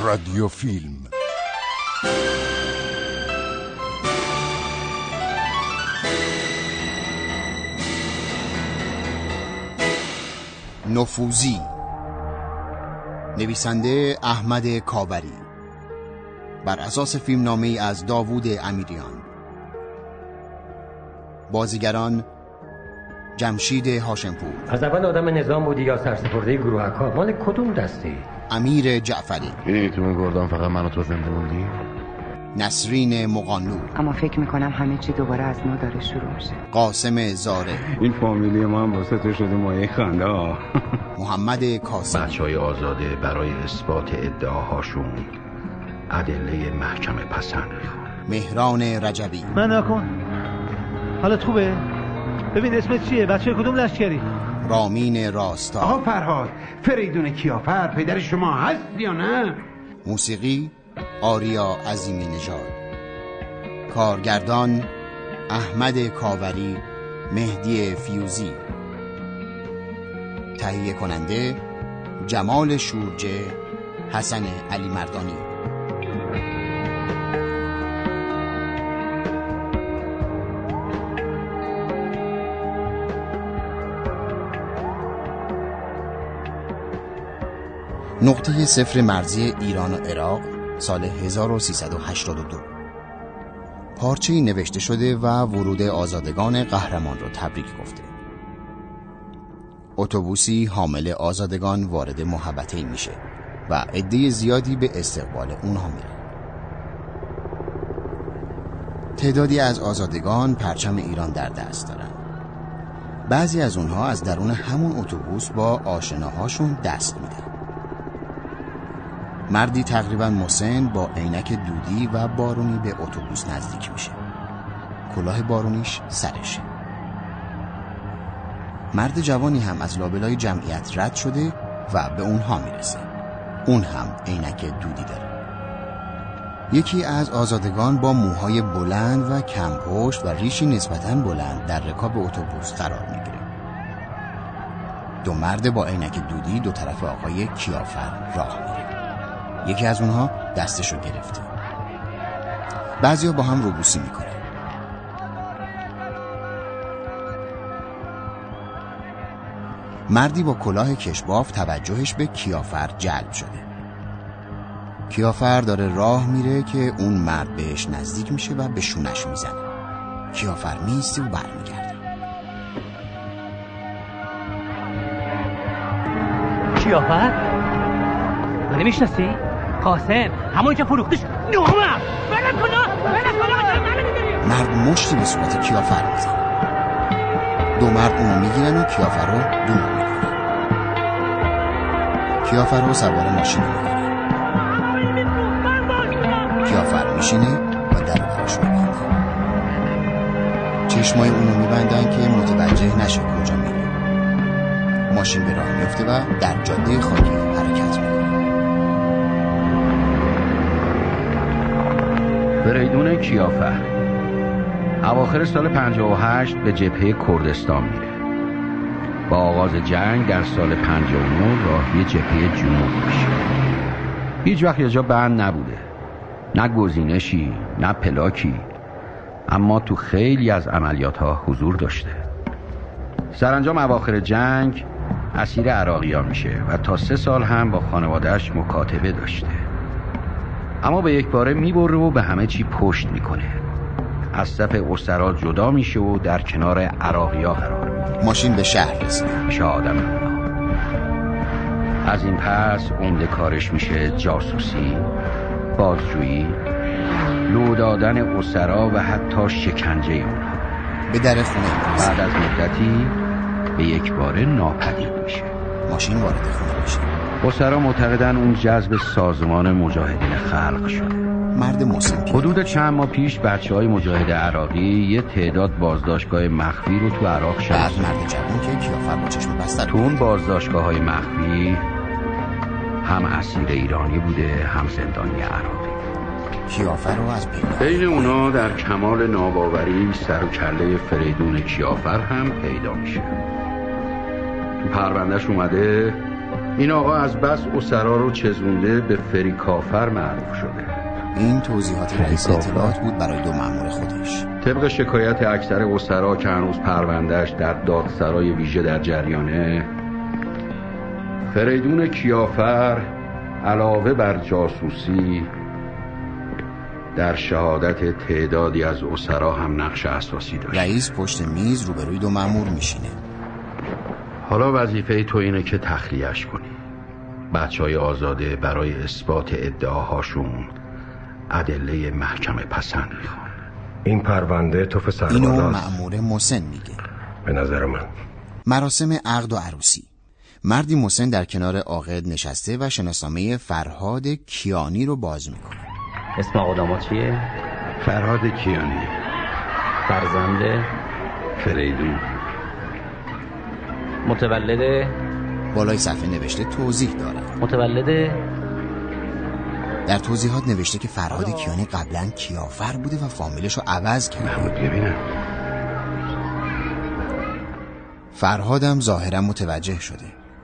رادیو فیلم. نفوذی، نویسنده احمد کاوری، بر اساس فیلمنامه‌ای از داوود امیریان. بازیگران: جمشید هاشمپور. از اول آدم نظام بودی یا سرسپرده گروهکا؟ مال کدوم دستی؟ امیر جعفری. میدونی تو این گردان فقط من و تو زنده موندی؟ نسرین مقانلو. اما فکر میکنم همه چی دوباره از نو داره شروع میشه. قاسم زاره. این فامیلی ما هم واسه تو شده مایه خنده ها. محمد کاسمی. بچهای آزاده برای اثبات ادعاهاشون ادله محکمه پسند میخوان. مهران رجبی. من نکن. حالت خوبه؟ ببین اسمت چیه؟ بچه کدوم لشکری؟ رامین راستا. آقا فرهاد، فریدون کیافر پدر شما هست یا نه؟ موسیقی: آریا عظیمی نژاد. کارگردان: احمد کاوری، مهدی فیوزی. تهیه کننده: جمال شورجه، حسن علی مردانی. نقطه صفر مرزی ایران و عراق، سال 1382. پارچه‌ای نوشته شده و ورود آزادگان قهرمان را تبریک گفته. اتوبوسی حامل آزادگان وارد محوطه‌ای میشه و عده زیادی به استقبال اونها میره. تعدادی از آزادگان پرچم ایران در دست دارن. بعضی از اونها از درون همون اتوبوس با آشناهاشون دست میدن. مردی تقریبا مسن با عینک دودی و بارونی به اتوبوس نزدیک میشه. کلاه بارونیش سرشه. مرد جوانی هم از لابلای جمعیت رد شده و به اونها میرسه. اون هم عینک دودی داره. یکی از آزادگان با موهای بلند و کم پشت و ریشی نسبتاً بلند در رکاب اتوبوس قرار میگیره. دو مرد با عینک دودی دو طرف آقای کیافر راه میره. یکی از اونها دستشو گرفته. بعضیا با هم روبوسی میکنه. مردی با کلاه کشباف توجهش به کیافر جلب شده. کیافر داره راه میره که اون مرد بهش نزدیک میشه و به شونش میزنه. کیافر میسته و برمیگرده. کیافر؟ منو میشناسی؟ قاسم، همون که فروختش نوامم. بله کلا مرد مشتی به صورت کیافر میزنه. دو مرد اونو میگیرن و کیافر رو دور میکنن. کیافر رو سوار ماشین میکنن. کیافر میشینه و در براش میبندن. چشمای اونو میبندن که متوجه نشه کجا میره. ماشین به راه میفته و در جاده خاکی حرکت میکنه. فریدون کیافر اواخر سال 58 به جبهه کردستان میره. با آغاز جنگ در سال 59 راهی جبهه جنوب میشه. هیچ وقت یه جا بند نبوده، نه گزینشی نه پلاکی، اما تو خیلی از عملیات ها حضور داشته. سرانجام اواخر جنگ اسیر عراقیان میشه و تا 3 سال هم با خانواده‌اش مکاتبه داشته. اما به یک باره میبره و به همه چی پشت میکنه. از صف اسرا جدا میشه و در کنار عراقی‌ها قرار میگیره. ماشین به شهر رسیده. میشه آدم اونا. از این پس عمده کارش میشه جاسوسی، بازجویی، لو دادن اسرا و حتی شکنجه اونها. به در خونه میرسه. بعد از مدتی به یک باره ناپدید میشه. ماشین وارد خونه میشه. اسرا معتقدن اون جذب سازمان مجاهدین خلق شده. مرد مسن حدود چند ماه پیش بچه‌های مجاهد عراقی یه تعداد بازداشتگاه مخفی رو تو عراق شهر. بعد مرد جوان که کیافر با چشم بسته تو اون بازداشتگاه‌های مخفی هم اسیر ایرانی بوده هم زندانی عراقی. کیافر رو از بین اونا در کمال ناباوری سر و کله فریدون کیافر هم پیدا میشه. تو پروندهش اومده این آقا از بس اسرا رو چزونده به فری کافر معروف شده. این توضیحات رئیس اطلاعات بود برای دو مأمور خودش. طبق شکایت اکثر اسرا که هنوز پروندهش در دادسرای ویژه در جریانه، فریدون کیافر علاوه بر جاسوسی در شهادت تعدادی از اسرا هم نقش اساسی داشت. رئیس پشت میز روبروی دو مأمور میشینه. حالا وظیفه تو اینه که تخلیه‌اش کنی. بچهای آزاده برای اثبات ادعاهاشون ادله محکمه پسند میخوان. این پرونده توف سرباز است. اینو مأمور مسن میگه. به نظر من مراسم عقد و عروسی. مردی مسن در کنار عاقد نشسته و شناسنامه فرهاد کیانی رو باز میکنه. اسم آقا داماد چیه؟ فرهاد کیانی. فرزند فریدون. متولد بالای صفحه نوشته توضیح داره. متولد در توضیحات نوشته که فرهاد کیانی قبلا کیافر بوده و فامیلش رو عوض کرده. ببینم. فرهادم ظاهرا متوجه شده.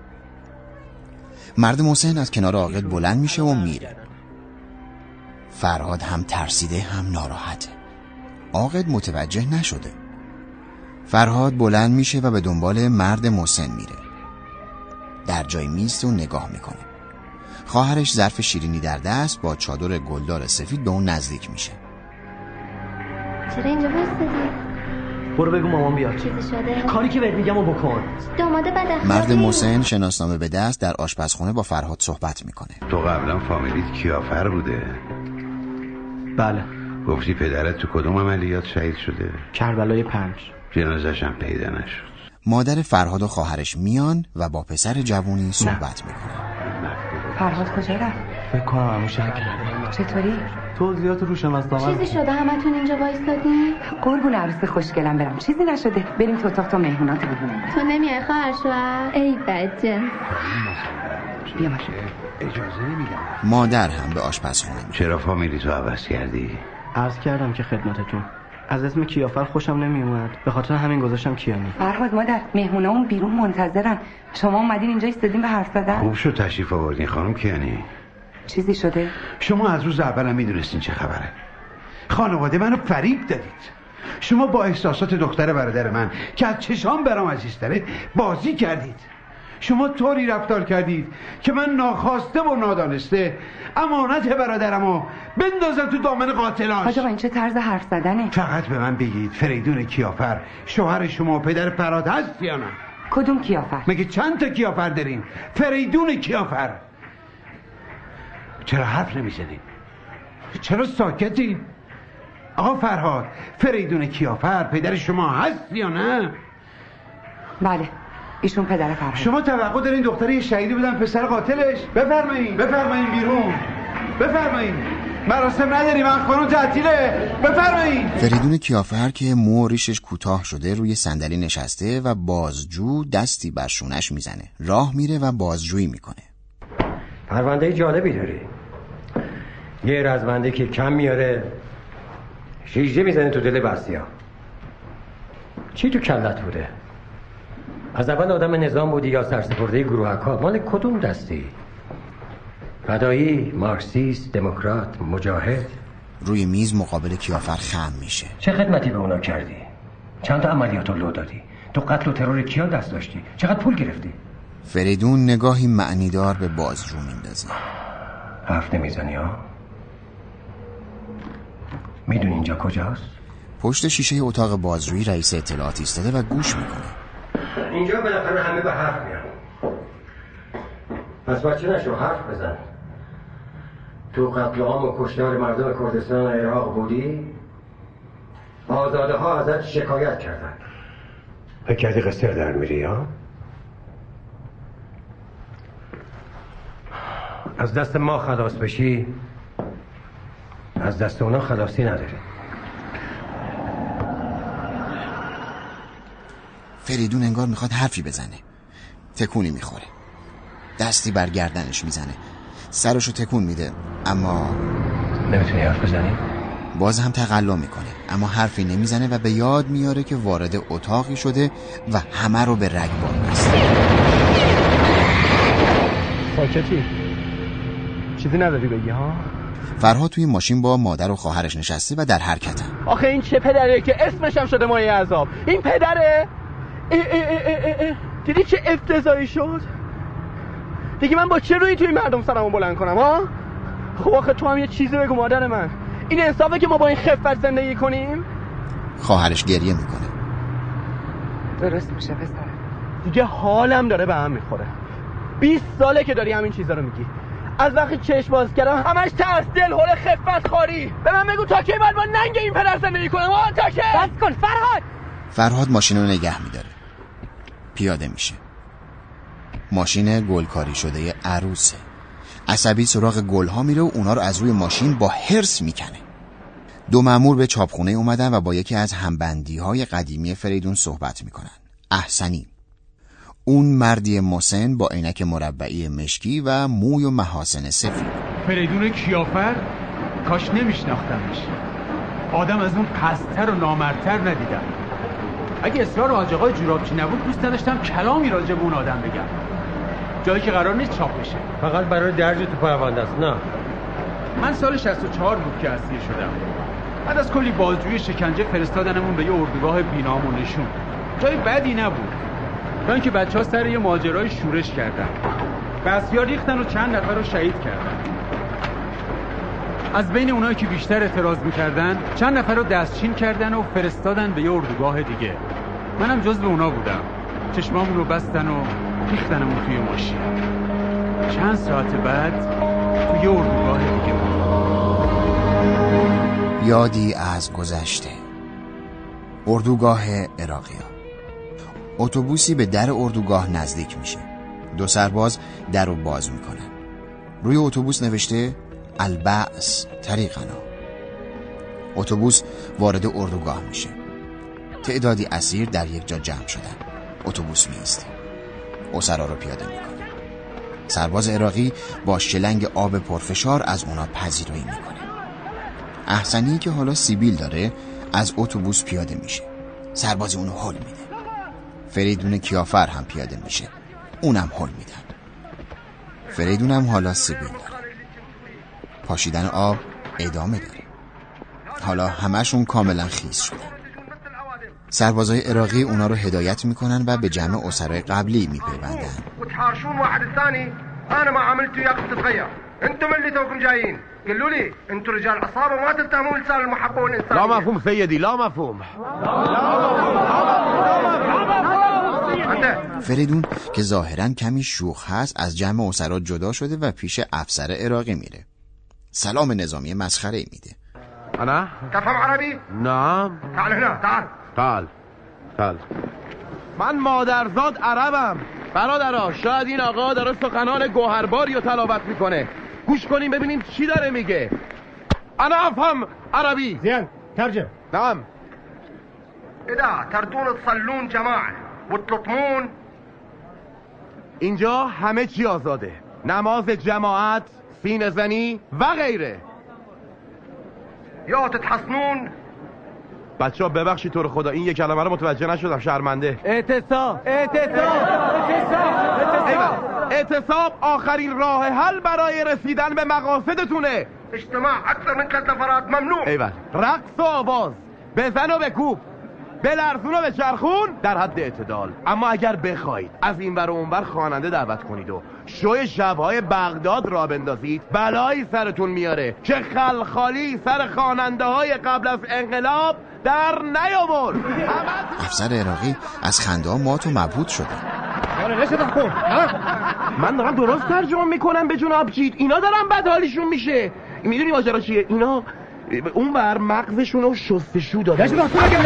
مرد مسن از کنار عاقد بلند میشه و میره. فرهاد هم ترسیده هم ناراحته. عاقد متوجه نشده. فرهاد بلند میشه و به دنبال مرد مسن میره. در جای میسته و نگاه میکنه. خواهرش ظرف شیرینی در دست با چادر گلدار سفید به اون نزدیک میشه. چرا اینجا بایستادی؟ برو بگو مامان بیاد. چیزی شده؟ کاری که بهت میگم و بکن. داماده بد اخلاقی. مرد مسن شناسنامه به دست در آشپزخونه با فرهاد صحبت میکنه. تو قبلا فامیلیت کیافر بوده؟ بله. گفتی پدرت تو کدوم عملیات شهید شده؟ کربلای 5. جنازه‌ش هم پیدا نشد. مادر فرهاد و خواهرش میان و با پسر جوونی صحبت میکنه. فرهاد کجا رفت؟ فکر کنم همون شهر کرده. چطوری؟ توضیحات رو شناسنامه. چیزی شده همتون اینجا وایستادین؟ قربون عروس خوشگلم برم. چیزی نشده. بریم تو اتاق تا مهمونات رو ببینیم. تو نمیای خواهر شوهر؟ ای بچه. بیا ما. اجازه نمیدم. مادر هم به آشپزخونه. چرا فامیلی تو عوض کردی؟ عرض کردم که خدمتتون از اسم کیافر خوشم نمیومد، به خاطر همین گذاشتم کیانی. فرهاد مادر، مهمونامون بیرون منتظرن. شما اومدین اینجا ایستادین به حرف زدن؟ خوب شد تشریف آوردین خانم کیانی. چیزی شده؟ شما از روز اول هم میدونستین چه خبره. خانواده منو فریب دادید. شما با احساسات دختر برادر من که از چشام برام عزیزتره بازی کردید. شما طوری رفتار کردید که من ناخواسته و نادانسته امانت برادرمو بندازم تو دامن قاتلاش. حاج آقا این چه طرز حرف زدنه؟ فقط به من بگید فریدون کیافر شوهر شما و پدر فرهاد هست یا نه؟ کدوم کیافر؟ مگه چند تا کیافر داریم؟ فریدون کیافر. چرا حرف نمیزدین؟ چرا ساکتین؟ آقا فرهاد فریدون کیافر پدر شما هست یا نه؟ بله ایشون پدر فرهاد. شما توقع دارین دختری شهیدی بودن پسر قاتلش؟ بفرمایین بیرون. بفرمایین. مراسم نداریم قانون تعطیله. بفرمایین. فریدون کیافر که مو ریشش کوتاه شده روی صندلی نشسته و بازجو دستی بر شونش میزنه. راه میره و بازجویی میکنه. پرونده جالبی داری. یه رزمنده که کم میاره شیشه میزنه تو دل بسیا. چی تو کلت بوده؟ از اول آدم نظام بودی یا سرسپرده گروهکا؟ مال کدوم دستی؟ فدایی، مارکسیست، دموکرات، مجاهد؟ روی میز مقابل کیافر خم میشه. چه خدمتی به اونا کردی؟ چند تا عملیات رو لو دادی؟ تو قتل و ترور کیا دست داشتی؟ چقدر پول گرفتی؟ فریدون نگاهی معنیدار به بازجو میندازه. حرف نمیزنی ها؟ میدونی اینجا کجاست؟ پشت شیشه اتاق بازجویی رئیس اطلاعات ایستاده و گوش میکنه. اینجا بالاخره همه به حرف میان. پس بچه نشو حرف بزن. تو قتل عام و کشتار مردم کردستان و عراق بودی؟ آزاده ها ازت شکایت کردن. فکر کردی قصر در میری ها؟ از دست ما خلاص بشی از دست اونا خلاصی نداری. فریدون انگار میخواد حرفی بزنه. تکونی میخوره. دستی بر گردنش میزنه. سرشو تکون میده اما نمیتونی حرف بزنی؟ باز هم تقلا میکنه اما حرفی نمیزنه و به یاد میاره که وارد اتاقی شده و همه رو به رگبار بسته. ساکتی؟ چیزی نداری بگی ها؟ فرهاد توی ماشین با مادر و خواهرش نشسته و در حرکتن. آخه این چه پدره که اسمش هم شده مایه عذاب؟ این پدره؟ دیدی چه افتضاحی شد؟ دیگه من با چه روی توی مردم سرمو بلند کنم ها؟ خب آخه تو هم یه چیزی بگو مادر من. این انصافه که ما با این خفت زندگی کنیم؟ خواهرش گریه میکنه. درست میشه پسر. دیگه حالم داره به هم میخوره. 20 ساله که داری همین چیزا رو میگی. از وقتی چشم باز کردم همش ترس، دلهوره، خفت خاری. به من بگو تا کی باید با ننگ این پدر زندگی کنم؟ تا کی؟ بس کن فرهاد. فرهاد ماشین رو نگه میداره. پیاده میشه. ماشین گلکاری شده عروسه. عصبی سراغ گلها میره و اونا رو از روی ماشین با حرص میکنه. 2 مأمور به چاپخونه اومدن و با یکی از همبندی‌های قدیمی فریدون صحبت میکنن. احسنی، اون مردی مسن با عینک مربعی مشکی و موی و محاسن سفید. فریدون کیافر؟ کاش نمیشناختمش. آدم از اون پست‌تر و نامردتر ندیدم. اگه اصرار حاج آقای جورابچی نبود دوست داشتم کلامی راجع به اون آدم بگم. جایی که قرار نیست چاپ بشه. فقط برای درج تو پرونده است. نه، من سال 64 بود که اسیر شدم. بعد از کلی بازجویی شکنجه فرستادنمون به یه اردوگاه بی‌نام و نشون. جای بدی نبود. تا اینکه بچه‌ها سر یه ماجرای شورش کردن. بسیا ریختن و چند نفر رو شهید کردن. از بین اونایی که بیشتر اعتراض می‌کردن، چند نفر رو دستچین کردن و فرستادن به یه اردوگاه دیگه. منم جزو اونا بودم. چشمامون رو بستن و ریختنمون توی ماشین. چند ساعت بعد توی اردوگاه دیگه بود. یادی از گذشته. اردوگاه عراقی‌ها. اتوبوسی به در اردوگاه نزدیک میشه. 2 سرباز در رو باز میکنن. روی اتوبوس نوشته البعث طریقنا. اتوبوس وارد اردوگاه میشه. تعدادی اسیر در یک جا جمع شدن. اتوبوس میایسته. اسرا رو پیاده میکنه. سرباز عراقی با شلنگ آب پرفشار از اونا پذیرایی میکنه. احسنی که حالا سیبیل داره از اتوبوس پیاده میشه. سرباز اونو هل میده. فریدون کیافر هم پیاده میشه. اونم هل میدن. فریدون هم حالا سیبیل داره. پاشیدن آب ادامه داره. حالا همشون کاملا خیس شدن. سربازای عراقی اونا رو هدایت میکنن و به جمع اسرای قبلی میپیوندن. وتحارشون واحد الثاني انا ما عملته اياكم تتغير. انتم اللي توكم جايين قالوا لي انتم رجال عصابه ما تلتهمون لسان المحبه والانسان. لا مفهوم سيدي، لا مفهوم. فریدون که ظاهرا کمی شوخ هست از جمع اسرا جدا شده و پیش افسر عراقی میره. سلام نظامی مسخره میده. انا تفهم عربي؟ نعم. تعال هنا تعال. تعال. من مادرزاد عربم. برادرها شاید این آقا داره سخنان گوهرباری رو تلاوت میکنه. گوش کنیم ببینیم چی داره میگه. انا افهم عربی. زين ترجم. نعم. اذا تردون تصلون جماعه وتلطمون. اینجا همه چی آزاده. نماز جماعت، سینه زنی و غیره. یا تتحصنون. بچه‌ها ببخشید تو رو خدا این یک کلمه رو متوجه نشدم، شرمنده. اعتصاب آخرین راه حل برای رسیدن به مقاصدتونه. اجتماع اکثر من 3 نفرات ممنوع. ایول. رقص و آواز، بزن و بکوب، بلرزون و بچرخون در حد اعتدال. اما اگر بخواید از این ور و اون ور خواننده دعوت کنید و شوی شبهای بغداد را بندازید، بلایی سرتون میاره که خلخالی سر خواننده های قبل از انقلاب در نیاورد. افسر عراقی از خنده ها مات و مبهوت شده. من دارم درست ترجمه میکنم به جناب جید. اینا دارم بدحالیشون میشه. میدونی ماجرا چیه؟ اینا اون بر مغزشون رو شستشو داده.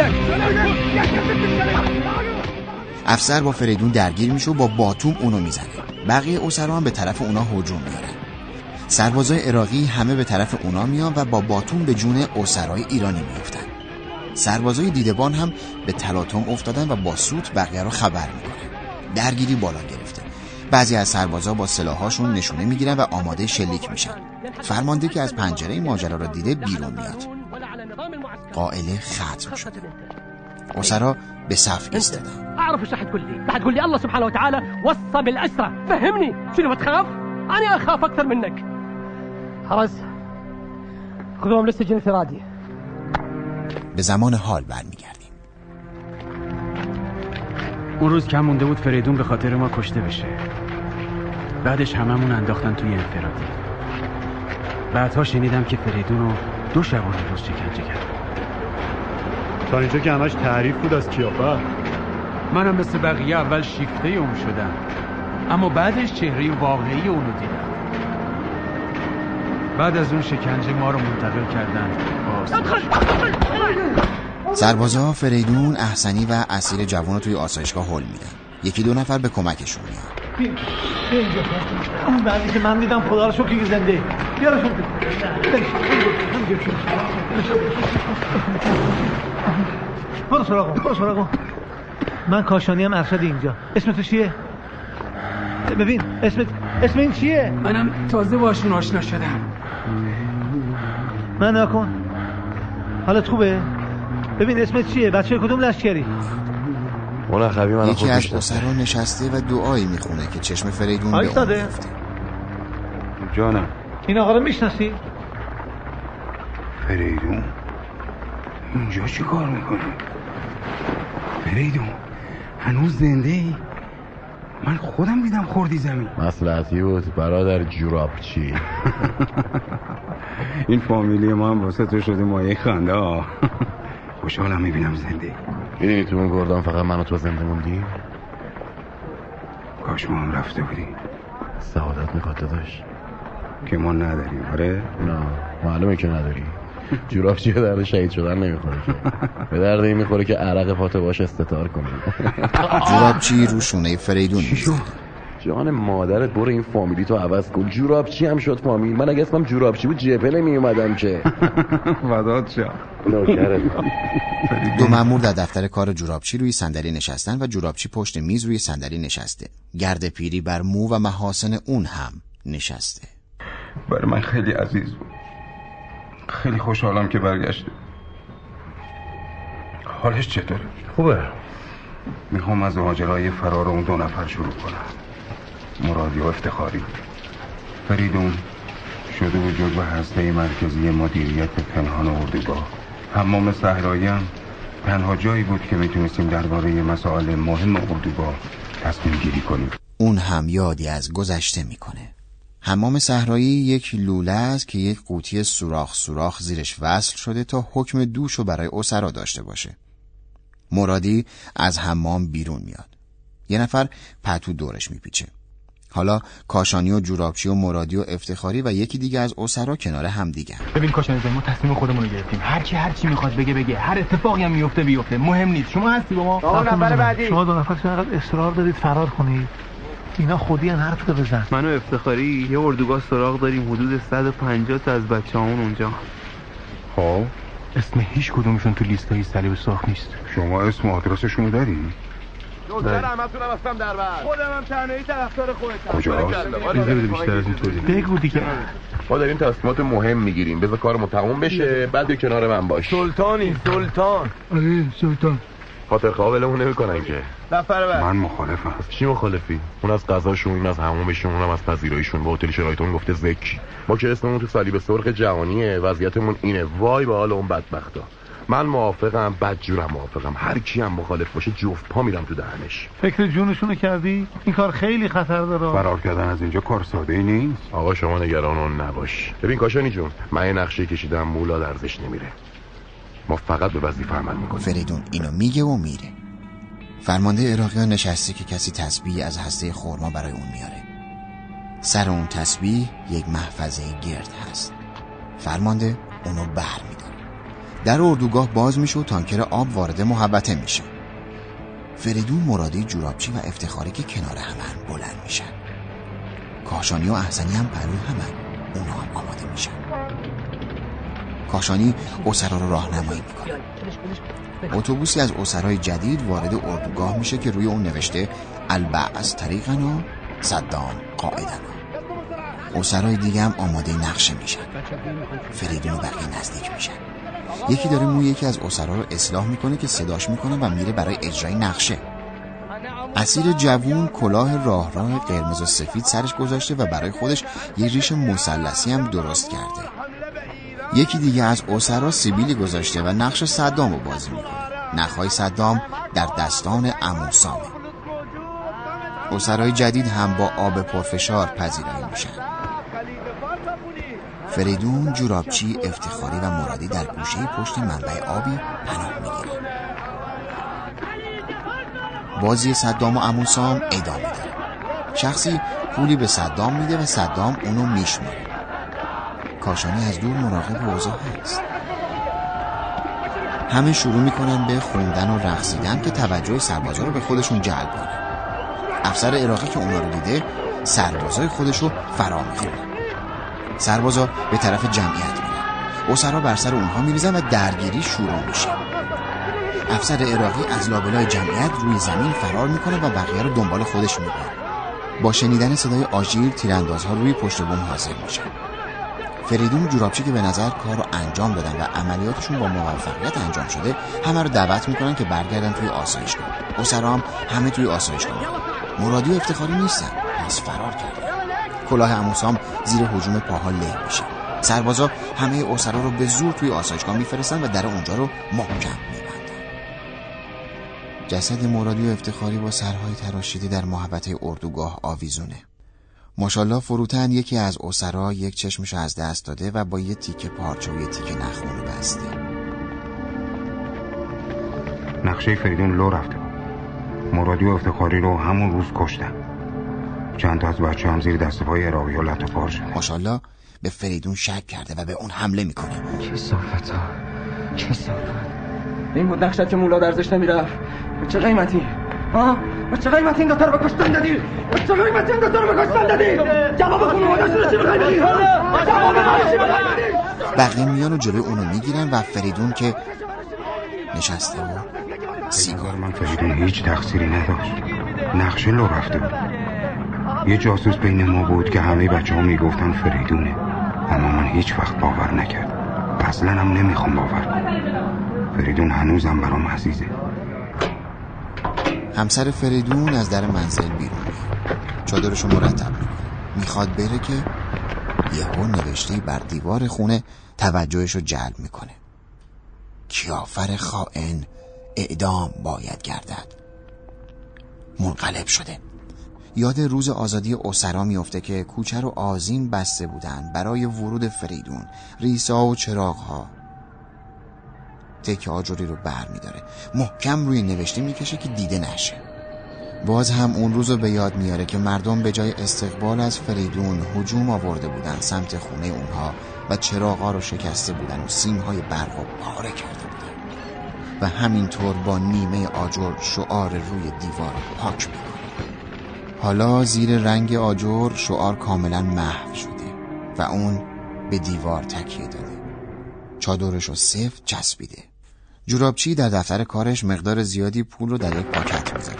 افسر با فریدون درگیر میشه و با باتوم اونو میزنه. بقیه اسرا هم به طرف اونا هجوم میارن. سربازای عراقی همه به طرف اونا میان و با باتوم به جون اسرای ایرانی میافتن. سربازای دیدبان هم به تلاطم افتادن و با سوت بقیه رو خبر میکنن. درگیری بالا گرفته. بعضی از سربازا با سلاحاشون نشونه میگیرن و آماده شلیک میشن. فرمانده که از پنجره ماجرا را دیده بیرون میاد. قائله ختم شده. اسرا به صف ایستادن. اعرف ايش راح تقول لي؟ راح تقول لي الله سبحانه وتعالى وصى بالاسرى. فهمني شنو بتخاف؟ أنا أخاف أكثر منك. خلاص خذوهم للسجن الانفرادي. به زمان حال برمیگردیم. اون روز کم مونده بود فریدون به خاطر ما کشته بشه. بعدش هممون انداختن توی انفرادی. بعدها شنیدم که فریدون رو 2 شبانه روز شکنجه کرد. تا اینجا که همش تعریف بود از کیافر. منم مثل بقیه اول شیفته اون شدم، اما بعدش چهره واقعی اونو دیدم. بعد از اون شکنجه ما رو منتقل کردن با سربازا فریدون، احسنی و اسیر جوان رو توی آسایشگاه هول میدن. 1-2 نفر به کمکشون میاد. اون بعدی که من دیدم خدا رو شکر که زنده. بیارشون. برو سراغم. من کاشانی هم ارشد اینجا. اسم تو چیه؟ ببین اسم این چیه؟ منم تازه باشون آشنا شدم. من نکن. حالت خوبه؟ ببین اسمت چیه؟ بچه کدوم لشکری؟ یکی از اسرا نشسته و دعایی میخونه که چشم فریدون به اون میفته. جانم. این آقا رو میشناسی؟ فریدون اینجا چی کار میکنی؟ فریدون هنوز زنده ای؟ من خودم دیدم خوردی زمین. مصلحتی بود برادر جورابچی. این فامیلی ما هم واسه تو شده مایه خنده ها. خوشحالم میبینم زنده. میدونی تو اون گردان فقط من و تو زنده موندی؟ کاش ما هم رفته بودی. سعادت میخواد داداش که ما نداریم. آره؟ نه معلومه که نداری. جورابچی به درد شهید شدن نمیخوره که به درد این میخوره که عرق پاتو باش استتار کنه. جورابچی رو شونه فریدون میزنه. جان مادرت برو این فامیلی تو عوض کن. جورابچی هم شد فامیل. من اگه اسمم جورابچی بود جبهه نمی اومدم که. وداد شد. نوکرت. 2 مأمور در دفتر کار جورابچی روی صندلی نشستن و جورابچی پشت میز روی صندلی نشسته. گرد پیری بر مو و محاسن اون هم نشسته. برای من خیلی عزیز بود. خیلی خوشحالم که برگشته. حالش چطوره؟ خوبه. میخوام از ماجرای فرار اون 2 نفر شروع کنم. مرادی و افتخاری. فریدون شده بود جزو هسته مرکزی مدیریت پنهان اردوگاه. حمام صحرایی هم تنها جایی بود که میتونستیم درباره مسائل مهم اردوگاه تصمیم گیری کنیم. اون هم یادی از گذشته میکنه. حمام صحرایی یک لوله است که یک قوطی سوراخ زیرش وصل شده تا حکم دوشو برای اسرا داشته باشه. مرادی از حمام بیرون میاد. 1 نفر پتو دورش میپیچه. حالا کاشانی و جورابچی و مرادی و افتخاری و یکی دیگه از اسرا کنار هم دیگه. ببین کاشانی ما تصمیم خودمون رو گرفتیم. هر چی میخواد بگه. هر اتفاقی هم بیفته مهم نیست. شما هستی با ما؟ نفر بعدی. شما 2 نفر چقدر اصرار دارید فرار کنید؟ اینا خودی ان حرف رو بزن. من و افتخاری یه اردوگاه سراغ داریم حدود 150 تا از بچه‌هامون اونجا. خب اسم هیچ کدومشون تو لیستای صلیب سرخ نیست. شما اسم و آدرسشون رو داری؟ نوکر همتونم هستم در بر. خودم هم تنهایی طرفدار خودتم. کجاست؟ بده بیشتر از این توضیح بگو دیگه. ما داریم تصمیمات مهم میگیریم. بذار کارمون تموم بشه بعد کنار من باش. سلطان. آره سلطان. خاطر خوابلمون نمیکنن که. نفر بعد. من مخالفم. چی مخالفی؟ اون از غذاشون، این از حمومشون، اونم از پذیراییشون. با هتل شرایطمون گفته زک. ما که اسممون تو صلیب سرخ جهانیه. وضعیتمون اینه. وای به حال اون بدبختا. من موافقم، بدجورم موافقم. هر کی هم مخالف باشه جفت پا میرم تو دهنش. فکر جونشونو کردی؟ این کار خیلی خطر داره. فرار کردن از اینجا کار ساده ای نیست. آقا شما نگران اون نباش. ببین کاشانی جون، من یه نقشه کشیدم مولا ارزش نمیره. ما فقط به وظیفه عمل میکنیم. فریدون اینو میگه و میره. فرمانده عراقیان نشسته که کسی تسبیح از هسته خرما برای اون میاره. سر اون تسبیح یک محفظه گرد هست. فرمانده اونو بر میداره. در اردوگاه باز میشه و تانکر آب وارد محوطه میشه. فریدون، مرادی، جورابچی و افتخاری که کنار همن بلند میشن. کاشانی و احسنی هم پرو همن. اونا هم آماده میشن. کاشانی اسرا رو راهنمایی میکنه. اتوبوسی از اسرای جدید وارد اردوگاه میشه که روی اون نوشته البعث طریقنا صدام قائدنا. اسرای دیگه هم آماده نقشه میشن. فریدون و بقیه نزدیک میشن. یکی داره موی یکی از اسرا رو اصلاح میکنه که صداش میکنه و میره برای اجرای نقشه. اسیر جوون کلاه راه قرمز و سفید سرش گذاشته و برای خودش یه ریش مثلثی هم درست کرده. یکی دیگه از اسرا سیبیلی گذاشته و نقش صدام رو بازی میکنه. نخهای صدام در دستان عمو سامه. اسرای جدید هم با آب پرفشار پذیرایی میشن. فریدون، جورابچی، افتخاری و مرادی در گوشه پشت منبع آبی پناه میگیرن. بازی صدام و عمو سام ادامه داره. شخصی پولی به صدام میده و صدام اونو میشماره. کاشانی از دور مراقب اوضاع هست. همه شروع میکنن به خوندن و رقصیدن که توجه سربازا رو به خودشون جلب کنه. افسر عراقی که اونا رو دیده سربازای خودشو فرا میخونه. سربازا به طرف جمعیت میرن. اسرا بر سر اونها میریزن و درگیری شروع میشه. افسر عراقی از لابلای جمعیت روی زمین فرار میکنه و بقیه رو دنبال خودش میبره. با شنیدن صدای آژیر تیراندازها روی پشت بوم حاضر میشن. فریدون، جورابچی که به نظر کار رو انجام دادن و عملیاتشون با موفقیت انجام شده، همه رو دعوت میکنن که برگردن توی آسایشگاه. اسرا هم همه توی آسایشگاه میان. مرادی و افتخاری نیستن، پس فرار کردن. کلاه عمو سام زیر هجوم پاها له میشه. سربازا همه اسرا رو به زور توی آسایشگاه میفرستن و در اونجا رو محکم میبندن. جسد مرادی و افتخاری با سرهای تراشیده در محوطه اردوگاه آویزونه. ماشاءالله فروتن یکی از اسرا یک چشمش از دست داده و با یه تیکه پارچه و یه تیکه نخونه بسته. نقشه فریدون لو رفته بود. مرادی و افتخاری رو همون روز کشتن. چند تا از بچه هم زیر دست پای عراقی ها لطه پار شد. ماشاءالله به فریدون شک کرده و به اون حمله میکنه. کثافت ها، کثافت. این بود نقشت که مولا درزش نمیرفت. چه قیمتی؟ با چه قیمتی این دوتا رو بکشتن دادی؟ با چه قیمتی این دوتا رو بکشتن دادی؟ جواب خانواده‌اش رو چی بخوای بدی؟ جواب منو چی بخوای بدی؟ بقیه میان و جلوی اونو میگیرن و فریدون که نشسته و سیگار. من فریدون هیچ تقصیری نداشت. نقشه لو رفته بود. یه جاسوس بین ما بود که همه بچه ها میگفتن فریدونه، اما من هیچ وقت باور نکردم. اصلا هم نمیخوام باور کنم. فریدون هنوزم برام عزیزه. همسر فریدون از در منزل بیرون میاد. چادرشو مرتب میکنه. میخواد بره که یهو نوشته‌ای بر دیوار خونه توجهشو جلب میکنه. کیافر خائن اعدام باید گردد. منقلب شده. یاد روز آزادی اسرا میفته که کوچه رو آذین بسته بودن برای ورود فریدون. ریسا و چراغ‌ها. تکه آجوری رو بر میداره. محکم روی نوشته میکشه که دیده نشه. باز هم اون روز رو به یاد میاره که مردم به جای استقبال از فریدون هجوم آورده بودن سمت خونه اونها و چراغ‌ها رو شکسته بودن و سیم‌های برق رو پاره کرده بودن و همینطور با نیمه آجر شعار روی دیوار پاک میکنه. حالا زیر رنگ آجر شعار کاملا محو شده و اون به دیوار تکیه داده. چادرش رو سفت چسبیده. جورابچی در دفتر کارش مقدار زیادی پول رو در یک پاکت میذاره.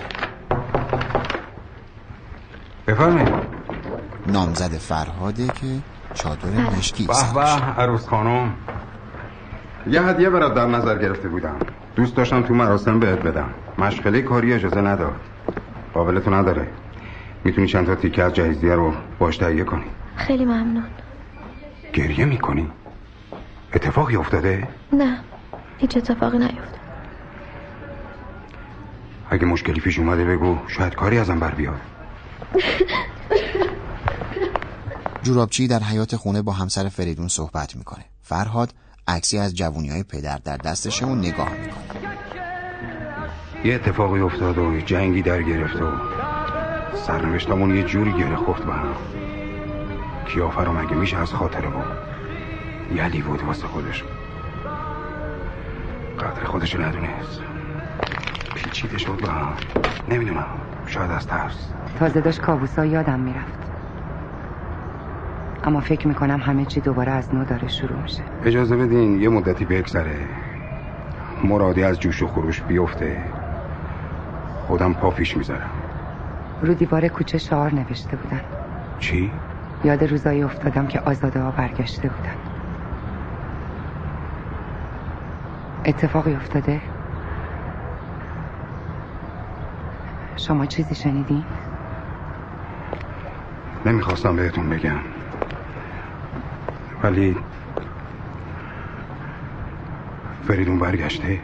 بفرمایید. نامزد فرهاده که چادر مشکی سرش. به عروس خانم، یه هدیه برات در نظر گرفته بودم. دوست داشتم تو مراسم بهت بدم. مشغله کاری اجازه نداد. قابلتو نداره. میتونی چند تا تیکه از جهیزیه رو باش تهیه کنی. خیلی ممنون. گریه میکنی؟ اتفاقی افتاده؟ نه، هیچ اتفاقی نیفتاد. اگه مشکلی پیش اومده بگو، شاید کاری ازم بر بیاد. جورابچی در حیاط خونه با همسر فریدون صحبت میکنه. فرهاد عکسی از جوونی‌های پدر در دستشه و نگاه میکنه. یه اتفاقی افتاد و جنگی در گرفت و سرنوشتمون یه جوری گره خورد به هم. کیافر رو مگه میشه از خاطره بود؟ یلی بود واسه خودش. قدر خودشو ندونست. پیچیده شد به هم. نمیدونم، شاید از ترس. تازه داشت کابوسا یادم میرفت، اما فکر میکنم همه چی دوباره از نو داره شروع میشه. اجازه بدین یه مدتی بگذره، مرادی از جوش و خروش بیفته، خودم پا پیش میذارم. رو دیوار کوچه شعار نوشته بودن. چی؟ یاد روزایی افتادم که آزاده ها برگشته بودن. اتفاقی افتاده؟ شما چیزی شنیدین؟ نمیخواستم بهتون بگم، ولی فریدون برگشته.